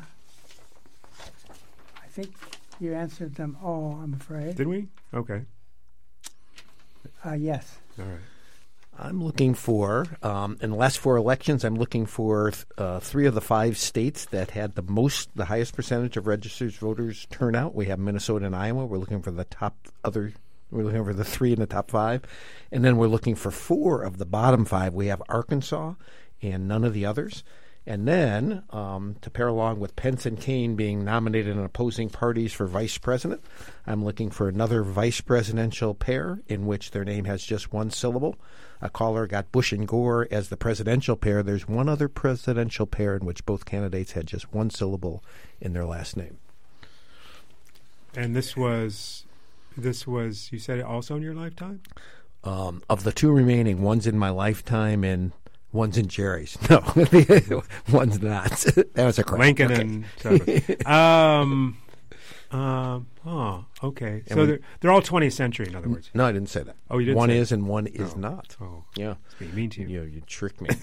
think you answered them all, I'm afraid. Did we? Okay. Uh, yes. All right. I'm looking for, um, in the last four elections, I'm looking for uh, three of the five states that had the most, the highest percentage of registered voters turnout. We have Minnesota and Iowa. We're looking for the top other, we're looking for the three in the top five. And then we're looking for four of the bottom five. We have Arkansas and none of the others. And then, um, to pair along with Pence and Kaine being nominated in opposing parties for vice president, I'm looking for another vice presidential pair in which their name has just one syllable. A caller got Bush and Gore as the presidential pair. There's one other presidential pair in which both candidates had just one syllable in their last name. And this was, this was, you said it also in your lifetime? Um, of the two remaining, one's in my lifetime and one's in Jerry's. No, one's not. That was a crap. Lincoln okay. and Trevor. um, um, oh, okay. And so we- they're, they're all twentieth century, in other words. No, I didn't say that. Oh, you didn't One say is that. and one is Oh. not. Oh, Yeah. it's being mean to you. You, you tricked me.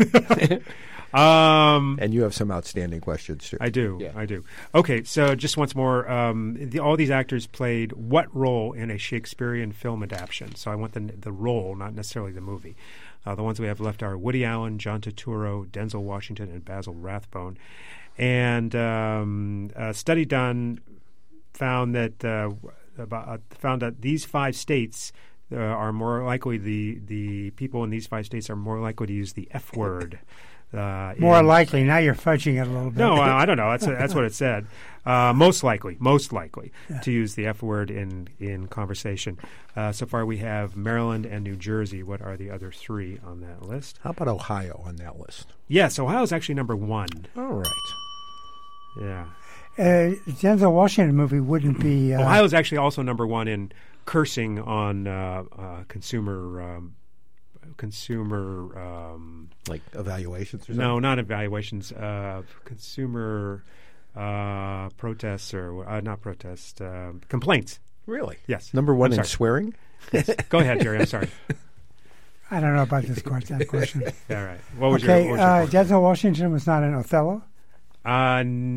Um, and you have some outstanding questions, too. I do. Yeah. I do. Okay, so just once more, um, the, all these actors played what role in a Shakespearean film adaptation? So I want the the role, not necessarily the movie. Uh, the ones we have left are Woody Allen, John Turturro, Denzel Washington, and Basil Rathbone. And um, a study done found that uh, about, uh, found that these five states uh, are more likely the the people in these five states are more likely to use the F word. Uh, More in- likely. Now you're fudging it a little bit. No, I, I don't know. That's that's what it said. Uh, most likely, most likely to use the F word in in conversation. Uh, so far, we have Maryland and New Jersey. What are the other three on that list? How about Ohio on that list? Yes, Ohio's actually number one. All right. Yeah, Uh, Denzel Washington movie wouldn't be. Uh, Ohio's actually also number one in cursing on uh, uh, consumer um, consumer. Um, Like evaluations or something? No, not evaluations. Uh, consumer uh, protests or uh, not protests, uh, complaints. Really? Yes. Number one I'm in sorry. swearing? Yes. Go ahead, Jerry. I'm sorry. I don't know about this question. That question. All right. What was okay, your, what was your uh, question? Denzel Washington was not in Othello. Uh,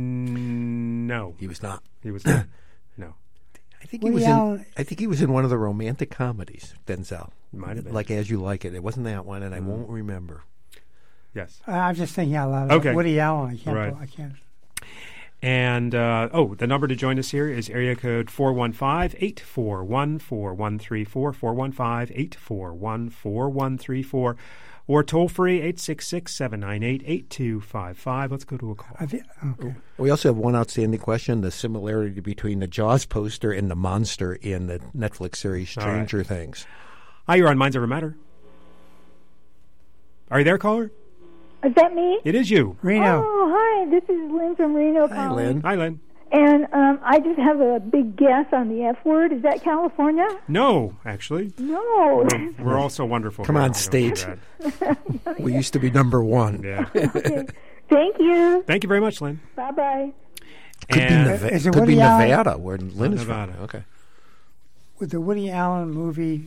n- no, He was not. he was not. No, I think Woody he was Allen- in. I think he was in one of the romantic comedies. Denzel Might have been. like As You Like It. It wasn't that one, and I Mm. won't remember. yes. Uh, I'm just thinking out loud. Okay. Woody Allen. I can't. Right. I can't. And uh, oh, the number to join us here is area code four one five, eight four one, four one three four, four one five, eight four one, four one three four, or toll free eight six six, seven nine eight, eight two five five. Let's go to a call. I thi- okay. We also have one outstanding question: the similarity between the Jaws poster and the monster in the Netflix series All right. Stranger Things. Hi, you're on Minds Over Matter. Are you there, caller? Is that me? It is you. Reno. Oh, hi. This is Lynn from Reno Hi, calling. Lynn. Hi, Lynn. And um, I just have a big guess on the F word. Is that California? No, actually. No. We're, we're all so wonderful. Come here. on, We don't do state. that. We used to be number one. Yeah. Okay. Thank you. Thank you very much, Lynn. Bye bye. Could And be, Neva- Is it could be Woody Allen? Nevada, where Lynn is Nevada. from. Okay. Would the Woody Allen movie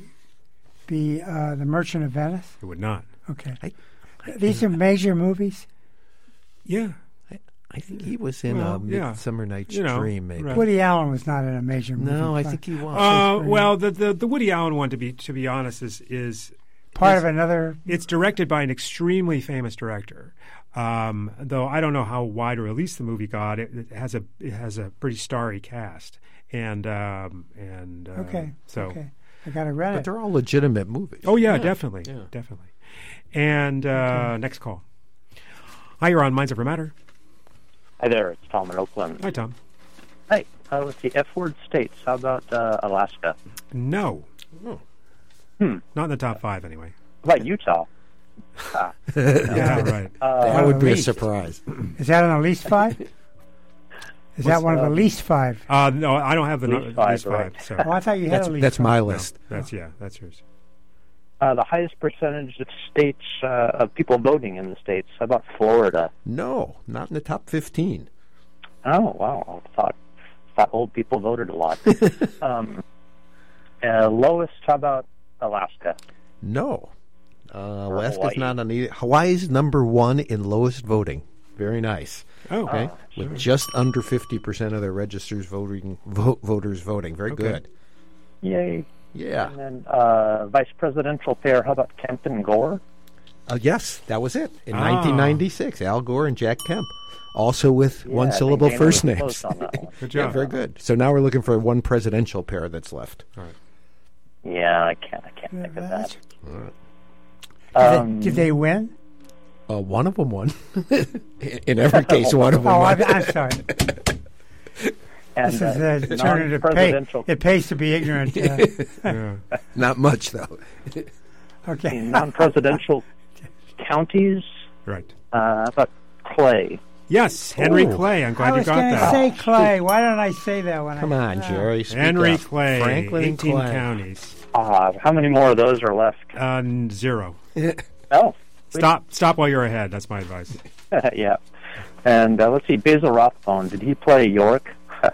be uh, The Merchant of Venice? it would not. Okay. I- These are major movies. Yeah. I think he was in Well, uh, yeah. Midsummer Night's You know, Dream, maybe. right. Woody Allen was not in a major movie. No, I Part- think he was. Uh, Shakespeare. well, the, the the Woody Allen one, to be to be honest, is is part is- of another. It's directed by an extremely famous director. Um, though I don't know how wide a release the movie got. It, it has a it has a pretty starry cast, and um, and uh, Okay. so Okay. I got to read But it. they're all legitimate movies. oh yeah, definitely, yeah. definitely. And uh, next call. Hi, you're on Minds Over Matter. Hi there, it's Tom in Oakland. Hi, Tom. Hey, uh, let's see, F-word states. How about uh, Alaska? No, Hmm. not in the top five anyway. How about Utah? Ah. Yeah, right. Uh, That would be a least. surprise. Is that on the least five? Is that What's, one of the uh, least five? Uh, no, I don't have the Least no, five, least five. right. So Oh, I thought you had That's, a least that's five. my no, list. that's yeah, that's yours. uh, the highest percentage of states uh, of people voting in the states. How about Florida? No, not in the top fifteen. Oh, wow. I thought, thought old people voted a lot. um, uh, lowest, how about Alaska? No. Uh, Alaska's Hawaii. not on either. Hawaii's number one in lowest voting. Very nice. Oh, Okay, Oh, with just under fifty percent of their registers voting, vote, voters voting. Very Okay. good. Yay. Yeah. And then uh, vice presidential pair, how about Kemp and Gore? Uh, yes, that was it. In Ah. nineteen ninety-six, Al Gore and Jack Kemp, also with Yeah, I one think syllable Dana first was names. close on that one. good Yeah, job. very good. So now we're looking for one presidential pair that's left. Yeah, I can't, I can't think of that. That's- Did, Um, they, did they win? Uh, one of them won. In every case, one of them Oh, won. I, I'm sorry. and, This is uh, a turn to pay. non-presidential It pays to be ignorant. Uh, Yeah. Not much, though. okay. non-presidential counties. Right. Uh, how about Clay? Yes, Henry Oh. Clay. I'm glad I you was got going to that. say Clay. Why don't I say that when Come I... on, uh, Jerry. speak Henry up. Clay, Franklin eighteen Clay. counties. Uh, how many more of those are left? Uh, zero. Oh, Stop Stop while you're ahead. That's my advice. yeah. And uh, let's see, Basil Rathbone, did he play York?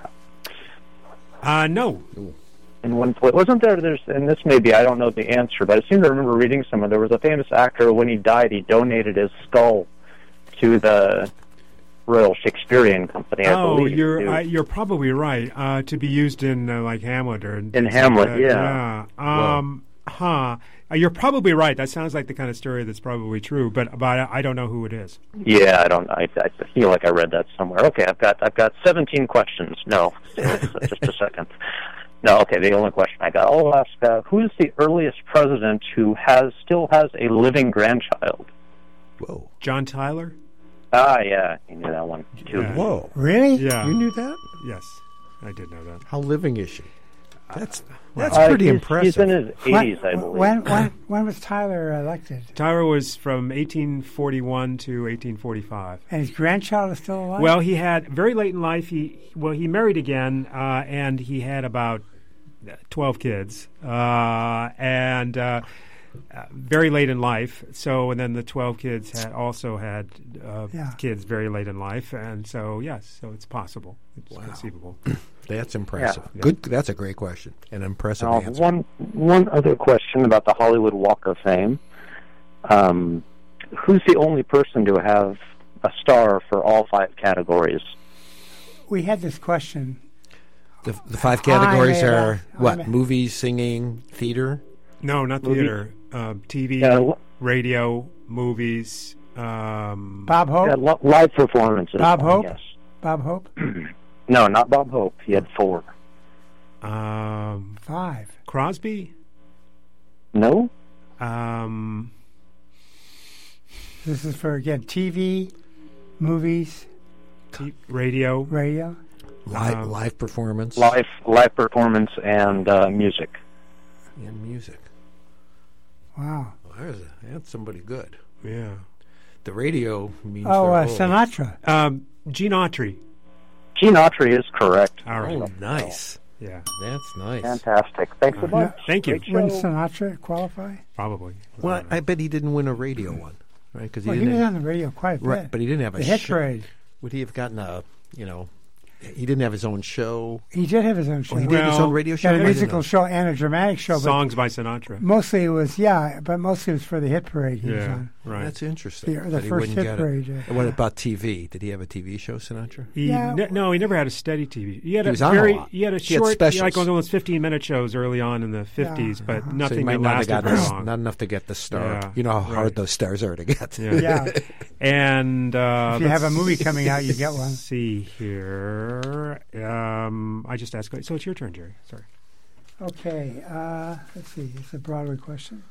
Uh, no. In one play, wasn't there? There's, and this maybe I don't know the answer, but I seem to remember reading somewhere. There was a famous actor when he died. He donated his skull to the Royal Shakespearean Company. I Oh, believe. you're to- uh, you're probably right. Uh, to be used in uh, like Hamlet or In Hamlet, uh, yeah. yeah. Um, huh. Uh, you're probably right. That sounds like the kind of story that's probably true, but but I, I don't know who it is. Yeah, I don't. I, I feel like I read that somewhere. Okay, I've got I've got seventeen questions. No, just a second. No, okay. The only question I got. I'll ask: uh, who is the earliest president who has still has a living grandchild? Whoa. John Tyler? Ah, yeah, you knew that one too. Yeah. Whoa. Really? Yeah. You knew that? Yes, I did know that. How living is she? That's that's Uh, pretty he's, impressive. He's in his eighties, I when, believe. when, when, when was Tyler elected? Tyler was from eighteen forty-one to eighteen forty-five. And his grandchild is still alive? Well, he had very late in life. He well, he married again, uh, and he had about twelve kids, uh, and uh, uh, very late in life. So, and then the twelve kids had also had uh, Yeah. kids very late in life, and so yes, so it's possible, it's Wow. conceivable. That's impressive. Yeah. Good. That's a great question. An impressive Now, answer. one one other question about the Hollywood Walk of Fame. Um, who's the only person to have a star for all five categories? we had this question. The, the five categories I'm a- are I'm what? a- Movies, singing, theater. No, not Movie. theater. Um, T V, Yeah, l- radio, movies. Um, Bob Hope? yeah, li- live performances. Bob Hope? Yes. Bob Hope? No, not Bob Hope. He had four. um, Five. Crosby. No? Um, This is for, again, T V, movies, t- radio. radio. Live, Um, live performance. Live live performance and uh, music. And music. Wow. Well, there's a, that's somebody good. Yeah. The radio means Oh, they're uh, old. Sinatra. Um, Gene Autry. Gene Autry is correct. All right. Oh, nice. Yeah. That's nice. Fantastic. Thanks a bunch. Thank you. Great show. Wouldn't Sinatra qualify? Probably. Well, I bet he didn't win a radio one, right? Because he Well, he didn't. was have, on the radio quite a bit. right, but he didn't have a The hit show. parade. Would he have gotten a? You know, he didn't have his own show. He did have his own show. Oh, he did his Well, own radio He show. had a I didn't musical know. show and a dramatic show. But Songs by Sinatra. mostly it was, yeah, but mostly it was for the hit parade he was Yeah. on. Right. That's interesting. The- the that he first wouldn't hit get parade, it. yeah. And what about T V? Did he have a T V show, Sinatra? He Yeah. ne- no, he never had a steady T V. He had He a was on a very, lot. he had a He had short, specials. like one of those fifteen-minute shows early on in the fifties, but uh-huh. nothing so he might that not have lasted gotten very s- long. not enough to get the star. Yeah, You know how hard right. those stars are to get. Yeah. Yeah. And uh, If you have a let's movie coming out, you get one. See here, um, I just asked. So it's your turn, Jerry. Sorry. Okay, uh, let's see. It's a Broadway question.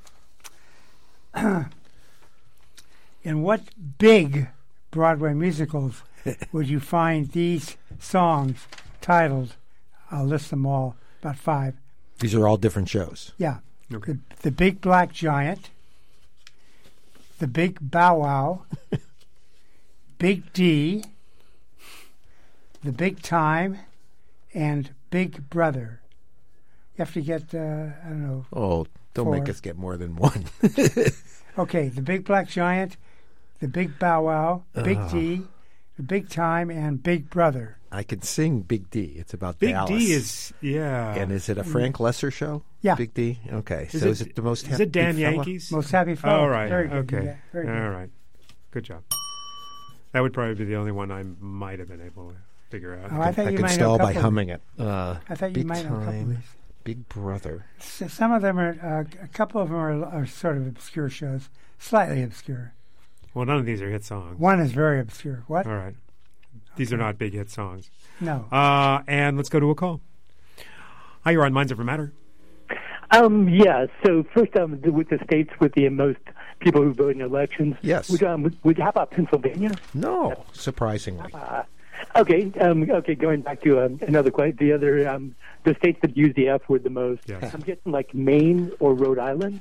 In what big Broadway musicals would you find these songs titled? I'll list them all, about five. These are all different shows. Yeah. Okay. The, the Big Black Giant, The Big Bow Wow, Big D, The Big Time, and Big Brother. You have to get, uh, I don't know. Oh, don't Four. make us get more than one. Okay, The Big Black Giant, The Big Bow Wow, Big Uh. D, The Big Time, and Big Brother. I can sing Big D. It's about Big Dallas. D is yeah. And is it a Frank Lesser show? Yeah. Big D? Okay. Is so it- is it the most is happy it Dan fella? Yankees? Most Happy Fellow. All right. Very good. Okay. Yeah, very good. All right. Good job. That would probably be the only one I might have been able to figure out. Oh, I thought I you can might know a stall by couple of humming it. Uh, I thought you Big might know a couple of Time, these. Big Brother. S- Some of them are, uh, a couple of them are, are sort of obscure shows, slightly obscure. Well, none of these are hit songs. One is very obscure. What? All right. These are not big hit songs. No. Uh, and let's go to a call. Hi, you're on Minds Over Matter. Um, yeah. So first, um, the- with the states with the most people who vote in elections. Yes. Would, um, would, would how about Pennsylvania? No, surprisingly. Uh, okay. Um, okay. Going back to um, another question, the other um, the states that use the F word the most. Yes. I'm guessing like Maine or Rhode Island.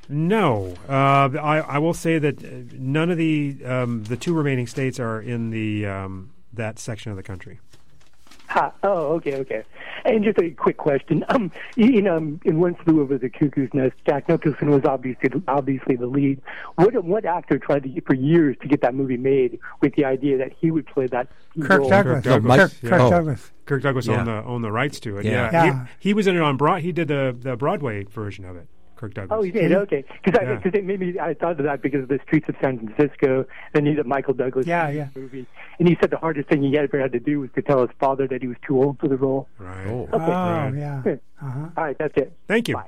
No, uh, I, I will say that uh, none of the um, the two remaining states are in the um, that section of the country. Ha. Oh, okay, okay. And just a quick question. Um, in um, in One Flew Over the Cuckoo's Nest, Jack Nicholson was obviously obviously the lead. What what actor tried to get for years to get that movie made with the idea that he would play that Kirk role? Douglas. Kirk Douglas. Kirk, yeah. Kirk Oh. Douglas. Kirk Douglas Yeah. owned the owned the rights to it. Yeah. Yeah, Yeah. He, he was in it on Broad. He did the the Broadway version of it. Kirk Douglas. Oh, he did. Okay, because Yeah. because it made me. I thought of that because of the Streets of San Francisco, and he's a Michael Douglas Yeah, yeah. movie. And he said the hardest thing he ever had to do was to tell his father that he was too old for the role. Right. Oh. Oh, Right. yeah. Good. Uh-huh. All right, that's it. Thank you. Bye.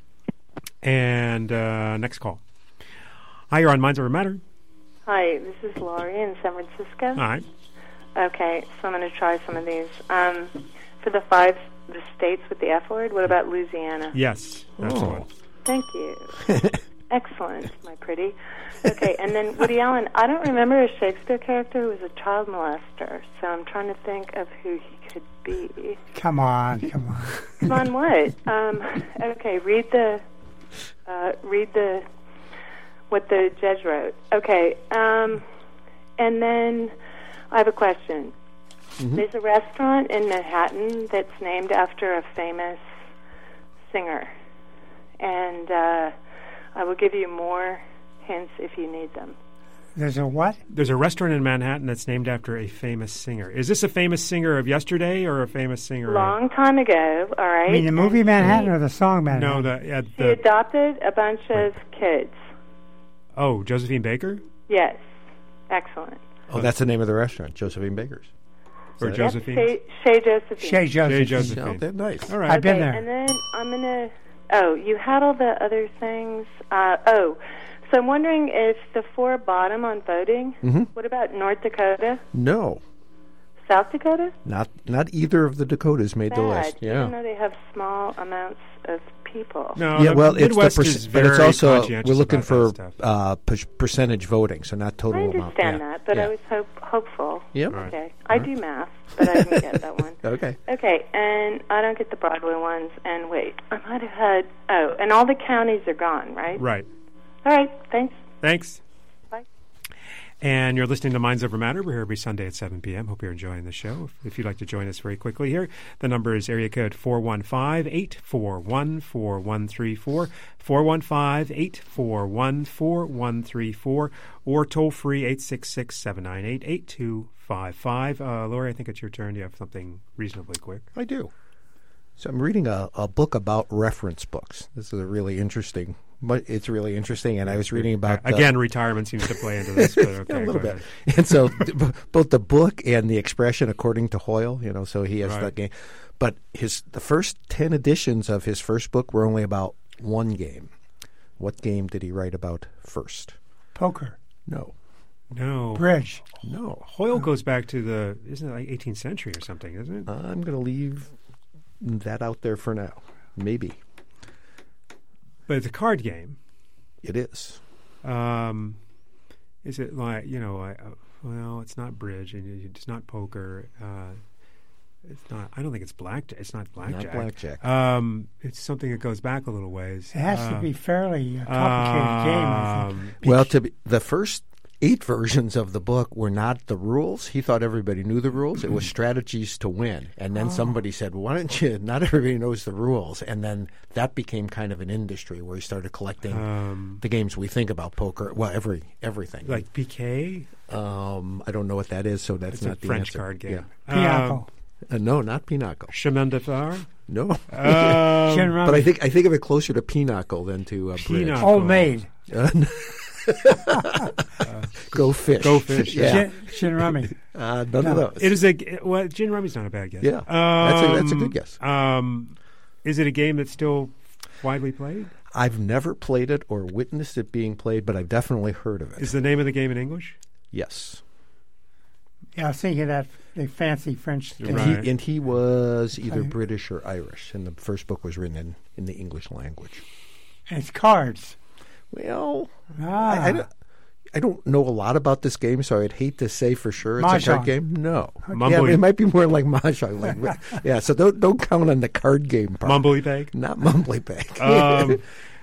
And uh, next call. Hi, you're on Minds Over Matter. Hi, this is Laurie in San Francisco. Hi. Okay, so I'm going to try some of these. Um, for the five the states with the F word, what about Louisiana? Yes, that's the one. Thank you. Excellent, my pretty. Okay, and then Woody Allen, I don't remember a Shakespeare character who was a child molester, so I'm trying to think of who he could be. Come on, come on. Come on, what? Um, okay, read the, uh, read the, what the judge wrote. Okay, um, and then I have a question. Mm-hmm. There's a restaurant in Manhattan that's named after a famous singer, and uh, I will give you more hints if you need them. There's a what? There's a restaurant in Manhattan that's named after a famous singer. Is this a famous singer of yesterday or a famous singer? Long time ago, all right? I mean, the movie Manhattan or the song Manhattan? No, the, uh, She the adopted a bunch of kids. oh, Josephine Baker Yes. Excellent. Oh, that's the name of the restaurant, Josephine Baker's. or that it? Josephine. Shay, Shay Josephine. Shay Josephine. Shay Josephine. Oh, they're nice. All right. I've been Okay, there. and then I'm going to... Oh, you had all the other things. Uh, oh, so I'm wondering if the four bottom on voting, Mhm. what about North Dakota? No, South Dakota? not not either of the Dakotas made the Bad, list. even Yeah. though they have small amounts of people. No, yeah, the well, it's the Midwest perc- is but it's very also conscientious we're looking about for that stuff. uh, per- percentage voting, so not total I amount. understand Yeah. that, but yeah. I was hope, hopeful. Yep. Right. Okay. I do math, but I didn't get that one. Okay. Okay, and I don't get the Broadway ones. And wait, I might have had... Oh, and all the counties are gone, right? Right. All right, thanks. Thanks. Bye. And you're listening to Minds Over Matter. We're here every Sunday at seven p.m. Hope you're enjoying the show. If, if you'd like to join us very quickly here, the number is area code four one five, eight four one, four one three four, four one five, eight four one, four one three four, or toll free eight six six, seven nine eight, eight two five five. Uh, Lori, I think it's your turn. You have something reasonably quick. I do. So I'm reading a, a book about reference books. This is a really interesting, but it's really interesting. And I was reading about Uh, again, retirement seems to play into this. But okay, a little go bit. ahead. And so th- b- both the book and the expression, according to Hoyle, you know, so he has Right. that game. But his the first ten editions of his first book were only about one game. What game did he write about first? Poker. No. No. Bridge. No. Hoyle goes back to the, isn't it like eighteenth century or something, isn't it? I'm going to leave that out there for now. Maybe. But it's a card game. It is. Um, is it like, you know, I, uh, well, it's not bridge, and it's not poker. Uh, it's not, I don't think it's blackjack. It's not blackjack. blackjack. Um, it's something that goes back a little ways. It has Uh, to be fairly a complicated game, I think. um, Well, to be, the first eight versions of the book were not the rules. He thought everybody knew the rules. It was strategies to win. And then Oh. somebody said, why don't you, not everybody knows the rules. And then that became kind of an industry where he started collecting Um, the games we think about poker. Well, every everything. Like P K? Um, I don't know what that is, so that's It's not a the French answer. card game. Yeah. Pinochle. Uh, no, not Pinochle. Chemin de Fer? No. Um, Gin rum. But I think I think of it closer to Pinochle than to uh, bridge. Pinochle. Old Maid. Uh, Go fish. Go fish. Yeah. Gin, gin rummy. Uh, none No. of those. It is a, well, gin rummy's not a bad guess. Yeah. That's a- that's a good guess. Um, is it a game that's still widely played? I've never played it or witnessed it being played, but I've definitely heard of it. Is the name of the game in English? Yes. Yeah, I was thinking of that the fancy French You're game. right. He, and he was either Okay. British or Irish, and the first book was written in, in the English language. And it's cards. Well, Ah. I, I, don't, I don't know a lot about this game, so I'd hate to say for sure it's a Mahjong. card game. No. Mumbly. Yeah, but it might be more like Mahjong. Like, yeah, so don't don't count on the card game part. Mumbly Peg? Not Mumbly Peg. Um,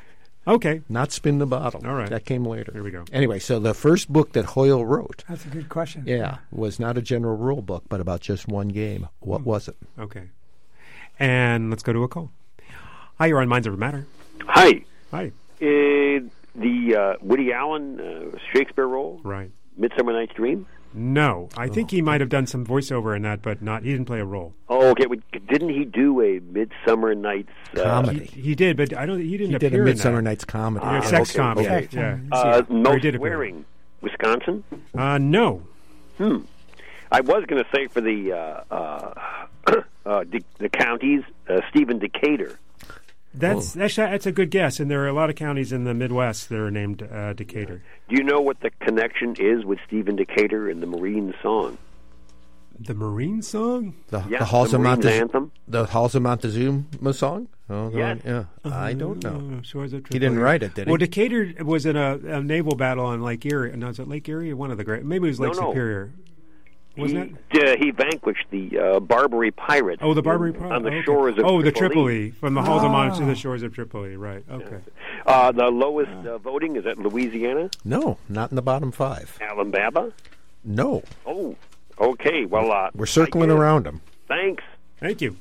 Okay. Not Spin the Bottle. All right. That came later. Here we go. Anyway, so the first book that Hoyle wrote, That's a good question. yeah, was not a general rule book, but about just one game. What was it? Okay. And let's go to a call. Hi, you're on Minds Over Matter. Hi. Hi. Uh, the uh, Woody Allen uh, Shakespeare role? Right. Midsummer Night's Dream? No. I think he might have done some voiceover in that, but not. He didn't play a role. Oh, okay. But didn't he do a Midsummer Night's uh, Comedy. He, he did, but I don't. He didn't He appear did a in Midsummer that. Night's Comedy. Yeah, Ah, sex okay, comedy. okay. Yeah. Uh, Or no he did appear. Swearing, Wisconsin? Uh, no. Hmm. I was going to say for the uh, uh, uh, De- the counties, uh, Stephen Decatur. That's actually that's a good guess, and there are a lot of counties in the Midwest that are named uh, Decatur. Do you know what the connection is with Stephen Decatur and the Marine song? The Marine song? The, Yeah, the Halls the of Marines Montezuma, anthem. the Halls of Montezuma song. Oh, the Yes. one- yeah. I don't know. Uh, Shores of He didn't Tripoli. write it, did he? Well, Decatur was in a, a naval battle on Lake Erie. No, is it Lake Erie or one of the great? Maybe it was Lake No, no. Superior. Wasn't he, it? Uh, he vanquished the uh, Barbary pirates. Oh, the Barbary in- Pirate on the okay. shores of oh, the Tripoli. Tripoli from the Halls of Monte to Ah. the shores of Tripoli. Right. Okay. Uh, the lowest uh, voting is at Louisiana, No, not in the bottom five. Alabama. No. Oh, okay. Well, uh, We're circling I guess- around them. Thanks. Thank you.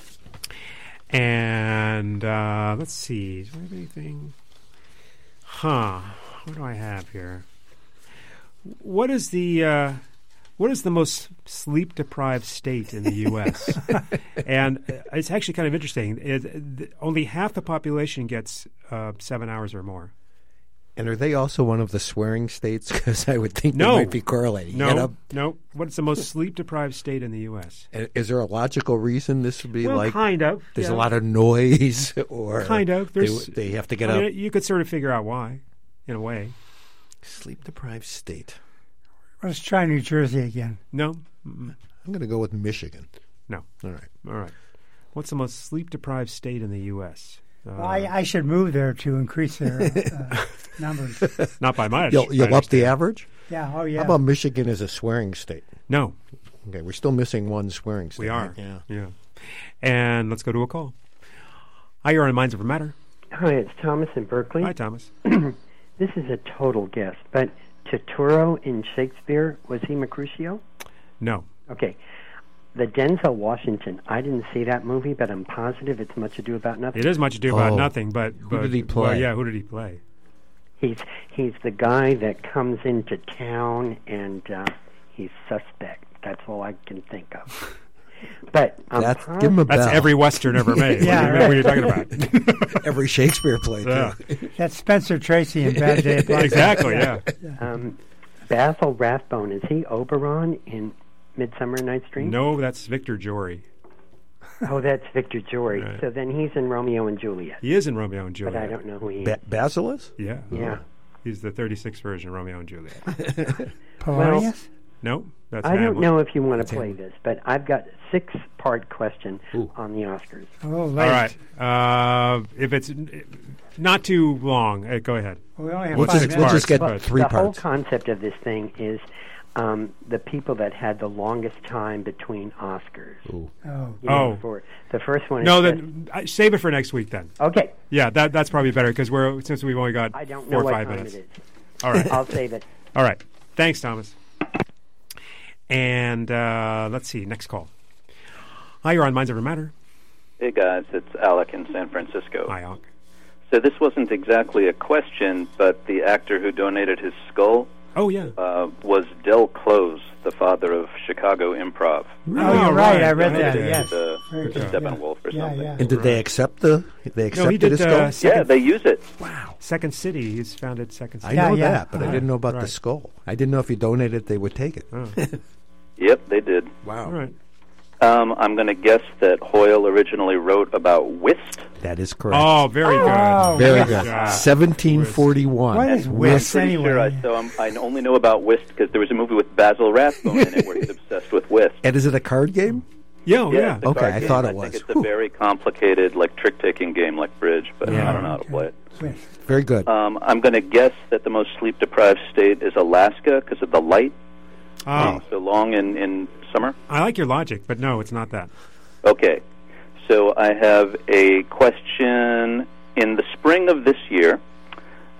And uh, let's see. Do I have anything? Huh. What do I have here? What is the uh, what is the most sleep deprived state in the U S? And uh, it's actually kind of interesting. It, th- only half the population gets uh, seven hours or more. And are they also one of the swearing states? Because I would think No. they might be correlating. Get No, up. no. What is the most sleep deprived state in the U S? And is there a logical reason this would be Well, like? kind of, There's yeah. a lot of noise, or Kind of. They, There's, they have to get I up. mean, you could sort of figure out why, in a way. Sleep deprived state. Let's try New Jersey again. No. Mm-mm. I'm going to go with Michigan. No. All right. All right. What's the most sleep deprived state in the U S? Uh, Well, I, I should move there to increase their uh, numbers. not by much. You'll, you'll I up the understand. average? Yeah, oh yeah. How about Michigan as a swearing state? No. Okay, we're still missing one swearing state. We are. right? Yeah. Yeah. And let's go to a call. Hi, you're on Minds Over Matter. Hi, it's Thomas in Berkeley. Hi, Thomas. This is a total guess, but Totoro in Shakespeare, was he Mercutio? No. Okay. The Denzel Washington, I didn't see that movie, but I'm positive it's Much Ado About Nothing. It is Much Ado About Oh. Nothing, but... Who but- did he play? Well, yeah, who did he play? He's he's the guy that comes into town and uh, he's suspect. That's all I can think of. But I'm That's, positive. give him a That's bell. every Western ever made. Yeah, what, are you, what are you talking about? Every Shakespeare play. too. Yeah. That's Spencer Tracy in Bad Day. at Black Exactly, yeah. Um, Basil Rathbone, is he Oberon in Midsummer Night's Dream? No, that's Victor Jory. Oh, that's Victor Jory. Right. So then he's in Romeo and Juliet. He is in Romeo and Juliet. But I don't know who he is. Ba- Basilis? Yeah. Yeah. He's the thirty-sixth version of Romeo and Juliet. Polonius? No, that's I don't Hamlet. know if you want That's to play Hamlet. this, but I've got a six-part question on the Oscars. Oh, All late. right. Uh, if it's n- not too long, uh, go ahead. We only have We'll five just- minutes. we'll just get But- three the whole parts. concept of this thing is um, the people that had the longest time between Oscars. Ooh. Oh, You know, Oh. for the first one. No, is then uh, save it for next week. Then. just- okay. Yeah, that that's probably better because we're since we've only got I don't four know or what five time minutes. it is. All right. I'll save it. All right. Thanks, Thomas. And uh, let's see. Next call. Hi, you're on Minds Over Matter. Hey guys, it's Alec in San Francisco. Hi, Alec. So this wasn't exactly a question, but the actor who donated his skull Oh yeah. uh, was Del Close, the father of Chicago Improv. Oh, you're right. I read that. Donated Yes. to Very good. Steppenwolf or Yeah, something. yeah. And did they accept the? They accepted he did, his uh, skull. Yeah, Second- they use it. Wow. Second City. He's founded Second I City. Yeah, know yeah. that, but I Uh-huh. didn't know about the Right. skull. I didn't know if you donated, they would take it. Oh. Yep, they did. Wow. All right. Um, I'm going to guess that Hoyle originally wrote about whist. That is correct. Oh, very Oh, good. Very Whist. good. Yeah. seventeen forty-one. What is I'm whist pretty anyway? sure I, so I'm, I only know about whist because there was a movie with Basil Rathbone in it where he's obsessed with whist. And is it a card game? Yeah, oh, Yeah, yeah. it's a Okay, card I game. thought it I was. think it's a very complicated, like trick-taking game, like bridge, but Yeah. I don't know how to play it. Whist. Very good. Um, I'm going to guess that the most sleep-deprived state is Alaska because of the light Oh, being so long in, in summer. I like your logic, but no, it's not that. Okay, so I have a question. In the spring of this year,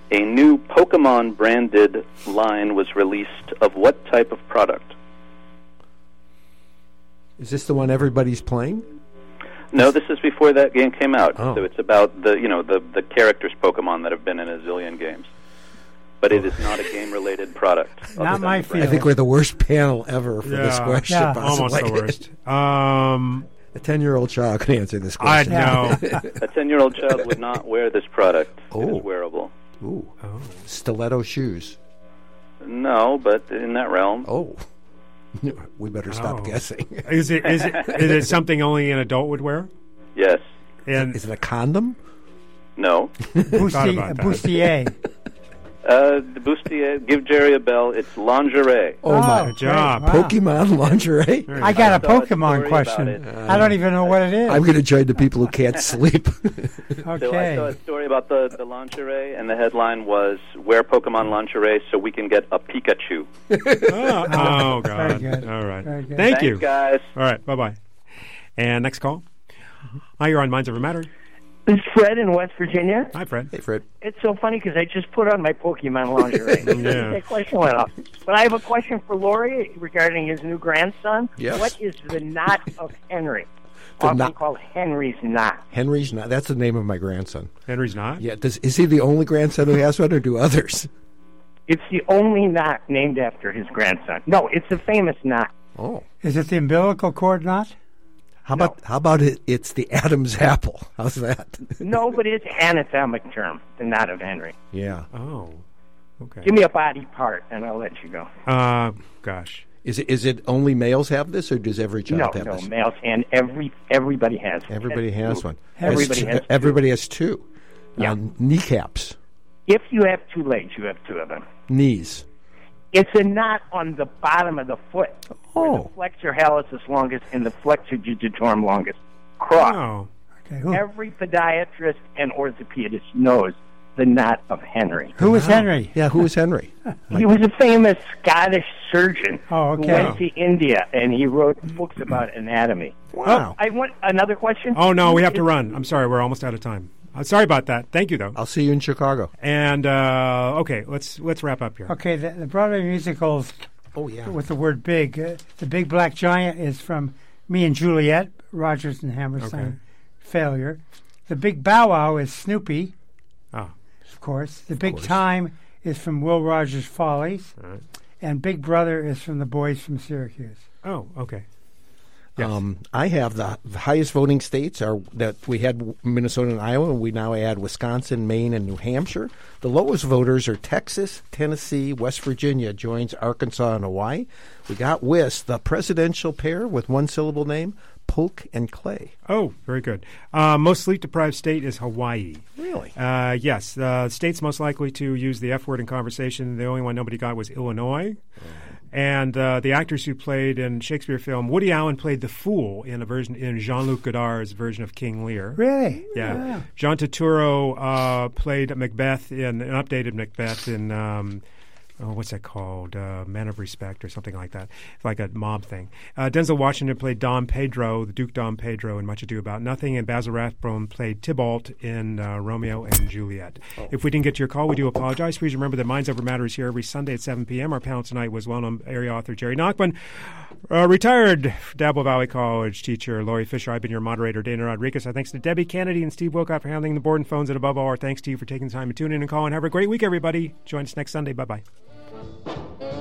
A new Pokemon branded line was released of what type of product? Is this the one everybody's playing? No, this is before that game came out. Oh. So it's about the you know the the characters Pokemon that have been in a zillion games. But it is not a game-related product. Not my field. I think we're the worst panel ever for Yeah. this question. Yeah. Almost the worst. Um, a ten-year-old child can answer this question. I know. A ten-year-old child would not wear this product. Oh. It is wearable. Ooh. Oh. Stiletto shoes. No, but in that realm. Oh. We better stop Oh. guessing. Is it is it is it something only an adult would wear? Yes. And is it a condom? No. Thought about that. Bustier. Uh, the bustier. Give Jerry a bell. It's lingerie. Oh, Oh, my great. job. Wow. Pokemon lingerie? I got a I saw a Pokemon story question. about it. I don't even know what it is. I'm going to join the people who can't sleep. So I Okay. saw a story about the, the lingerie, and the headline was, wear Pokemon lingerie so we can get a Pikachu. Oh, oh, God. Very good. All right. Very good. Thank Thanks, you. guys. All right. Bye-bye. And next call. Hi, you're on Minds Over Matter. This is Fred in West Virginia. Hi, Fred. Hey, Fred. It's so funny because I just put on my Pokemon lingerie. Yeah. That question went off. But I have a question for Lori regarding his new grandson. Yes. What is the knot of Henry? The Often knot- called Henry's knot. Henry's not. That's the name of my grandson. Henry's not? Yeah. Does is he the only grandson who has one, or do others? It's the only knot named after his grandson. No, it's a famous knot. Oh. Is it the umbilical cord knot? How about how about it? It's the Adam's apple. How's that? No, but it's an anatomic term, the knot of Henry. Yeah. Oh. Okay. Give me a body part, and I'll let you go. Uh, gosh. Is it is it only males have this, or does every child No, have no, this? males, and every everybody has one. Everybody has one. Everybody Has- has two. Everybody has two. Yeah. Uh, kneecaps, If you have two legs, you have two of them. knees. It's a knot on the bottom of the foot. Where Oh. the flexor hallucis longus and the flexor digitorum longus cross. Oh. Okay. Who, Every podiatrist and orthopedist knows the knot of Henry. who was Henry? Yeah. Who is Henry? He was a famous Scottish surgeon Oh, who okay. went to India, and he wrote books about anatomy. Wow. I want another question. Oh, no, we have to run. I'm sorry. We're almost out of time. Uh, sorry about that. Thank you, though. I'll see you in Chicago. And, uh, okay, let's let's wrap up here. Okay, the, the Broadway musicals Oh yeah. with the word big. Uh, the Big Black Giant is from Me and Juliet, Rodgers and Hammerstein. Okay. Failure. The Big Bow Wow is Snoopy, Oh. of course. The Big course. Time is from Will Rogers Follies. All right. And Big Brother is from the Boys from Syracuse. Oh, okay. Yes. Um, I have the, the highest voting states are that we had Minnesota and Iowa, and we now add Wisconsin, Maine, and New Hampshire. The lowest voters are Texas, Tennessee, West Virginia joins Arkansas and Hawaii. We got W I S, the presidential pair with one syllable name, Polk and Clay. Oh, very good. Uh, most sleep-deprived state is Hawaii. Really? Uh, yes. Uh, states most likely to use the F word in conversation. The only one nobody got was Illinois. And uh, the actors who played in Shakespeare film, Woody Allen played the Fool in a version in Jean-Luc Godard's version of King Lear. Really? Yeah. Wow. John Turturro uh, played Macbeth in an updated Macbeth in um, oh, what's that called? Uh, Man of Respect or something like that. It's like a mob thing. Uh, Denzel Washington played Dom Pedro, the Duke Dom Pedro in Much Ado About Nothing, and Basil Rathbone played Tybalt in uh, Romeo and Juliet. Oh. If we didn't get to your call, we do apologize. Please remember that Minds Over Matter is here every Sunday at seven p.m. Our panel tonight was well-known area author Jerry Nachman, uh, retired Dabble Valley College teacher Lori Fisher. I've been your moderator, Dana Rodriguez. Our thanks to Debbie Kennedy and Steve Wilcott for handling the board and phones, and above all, our thanks to you for taking the time to tune in and call. And have a great week, everybody. Join us next Sunday. Bye-bye.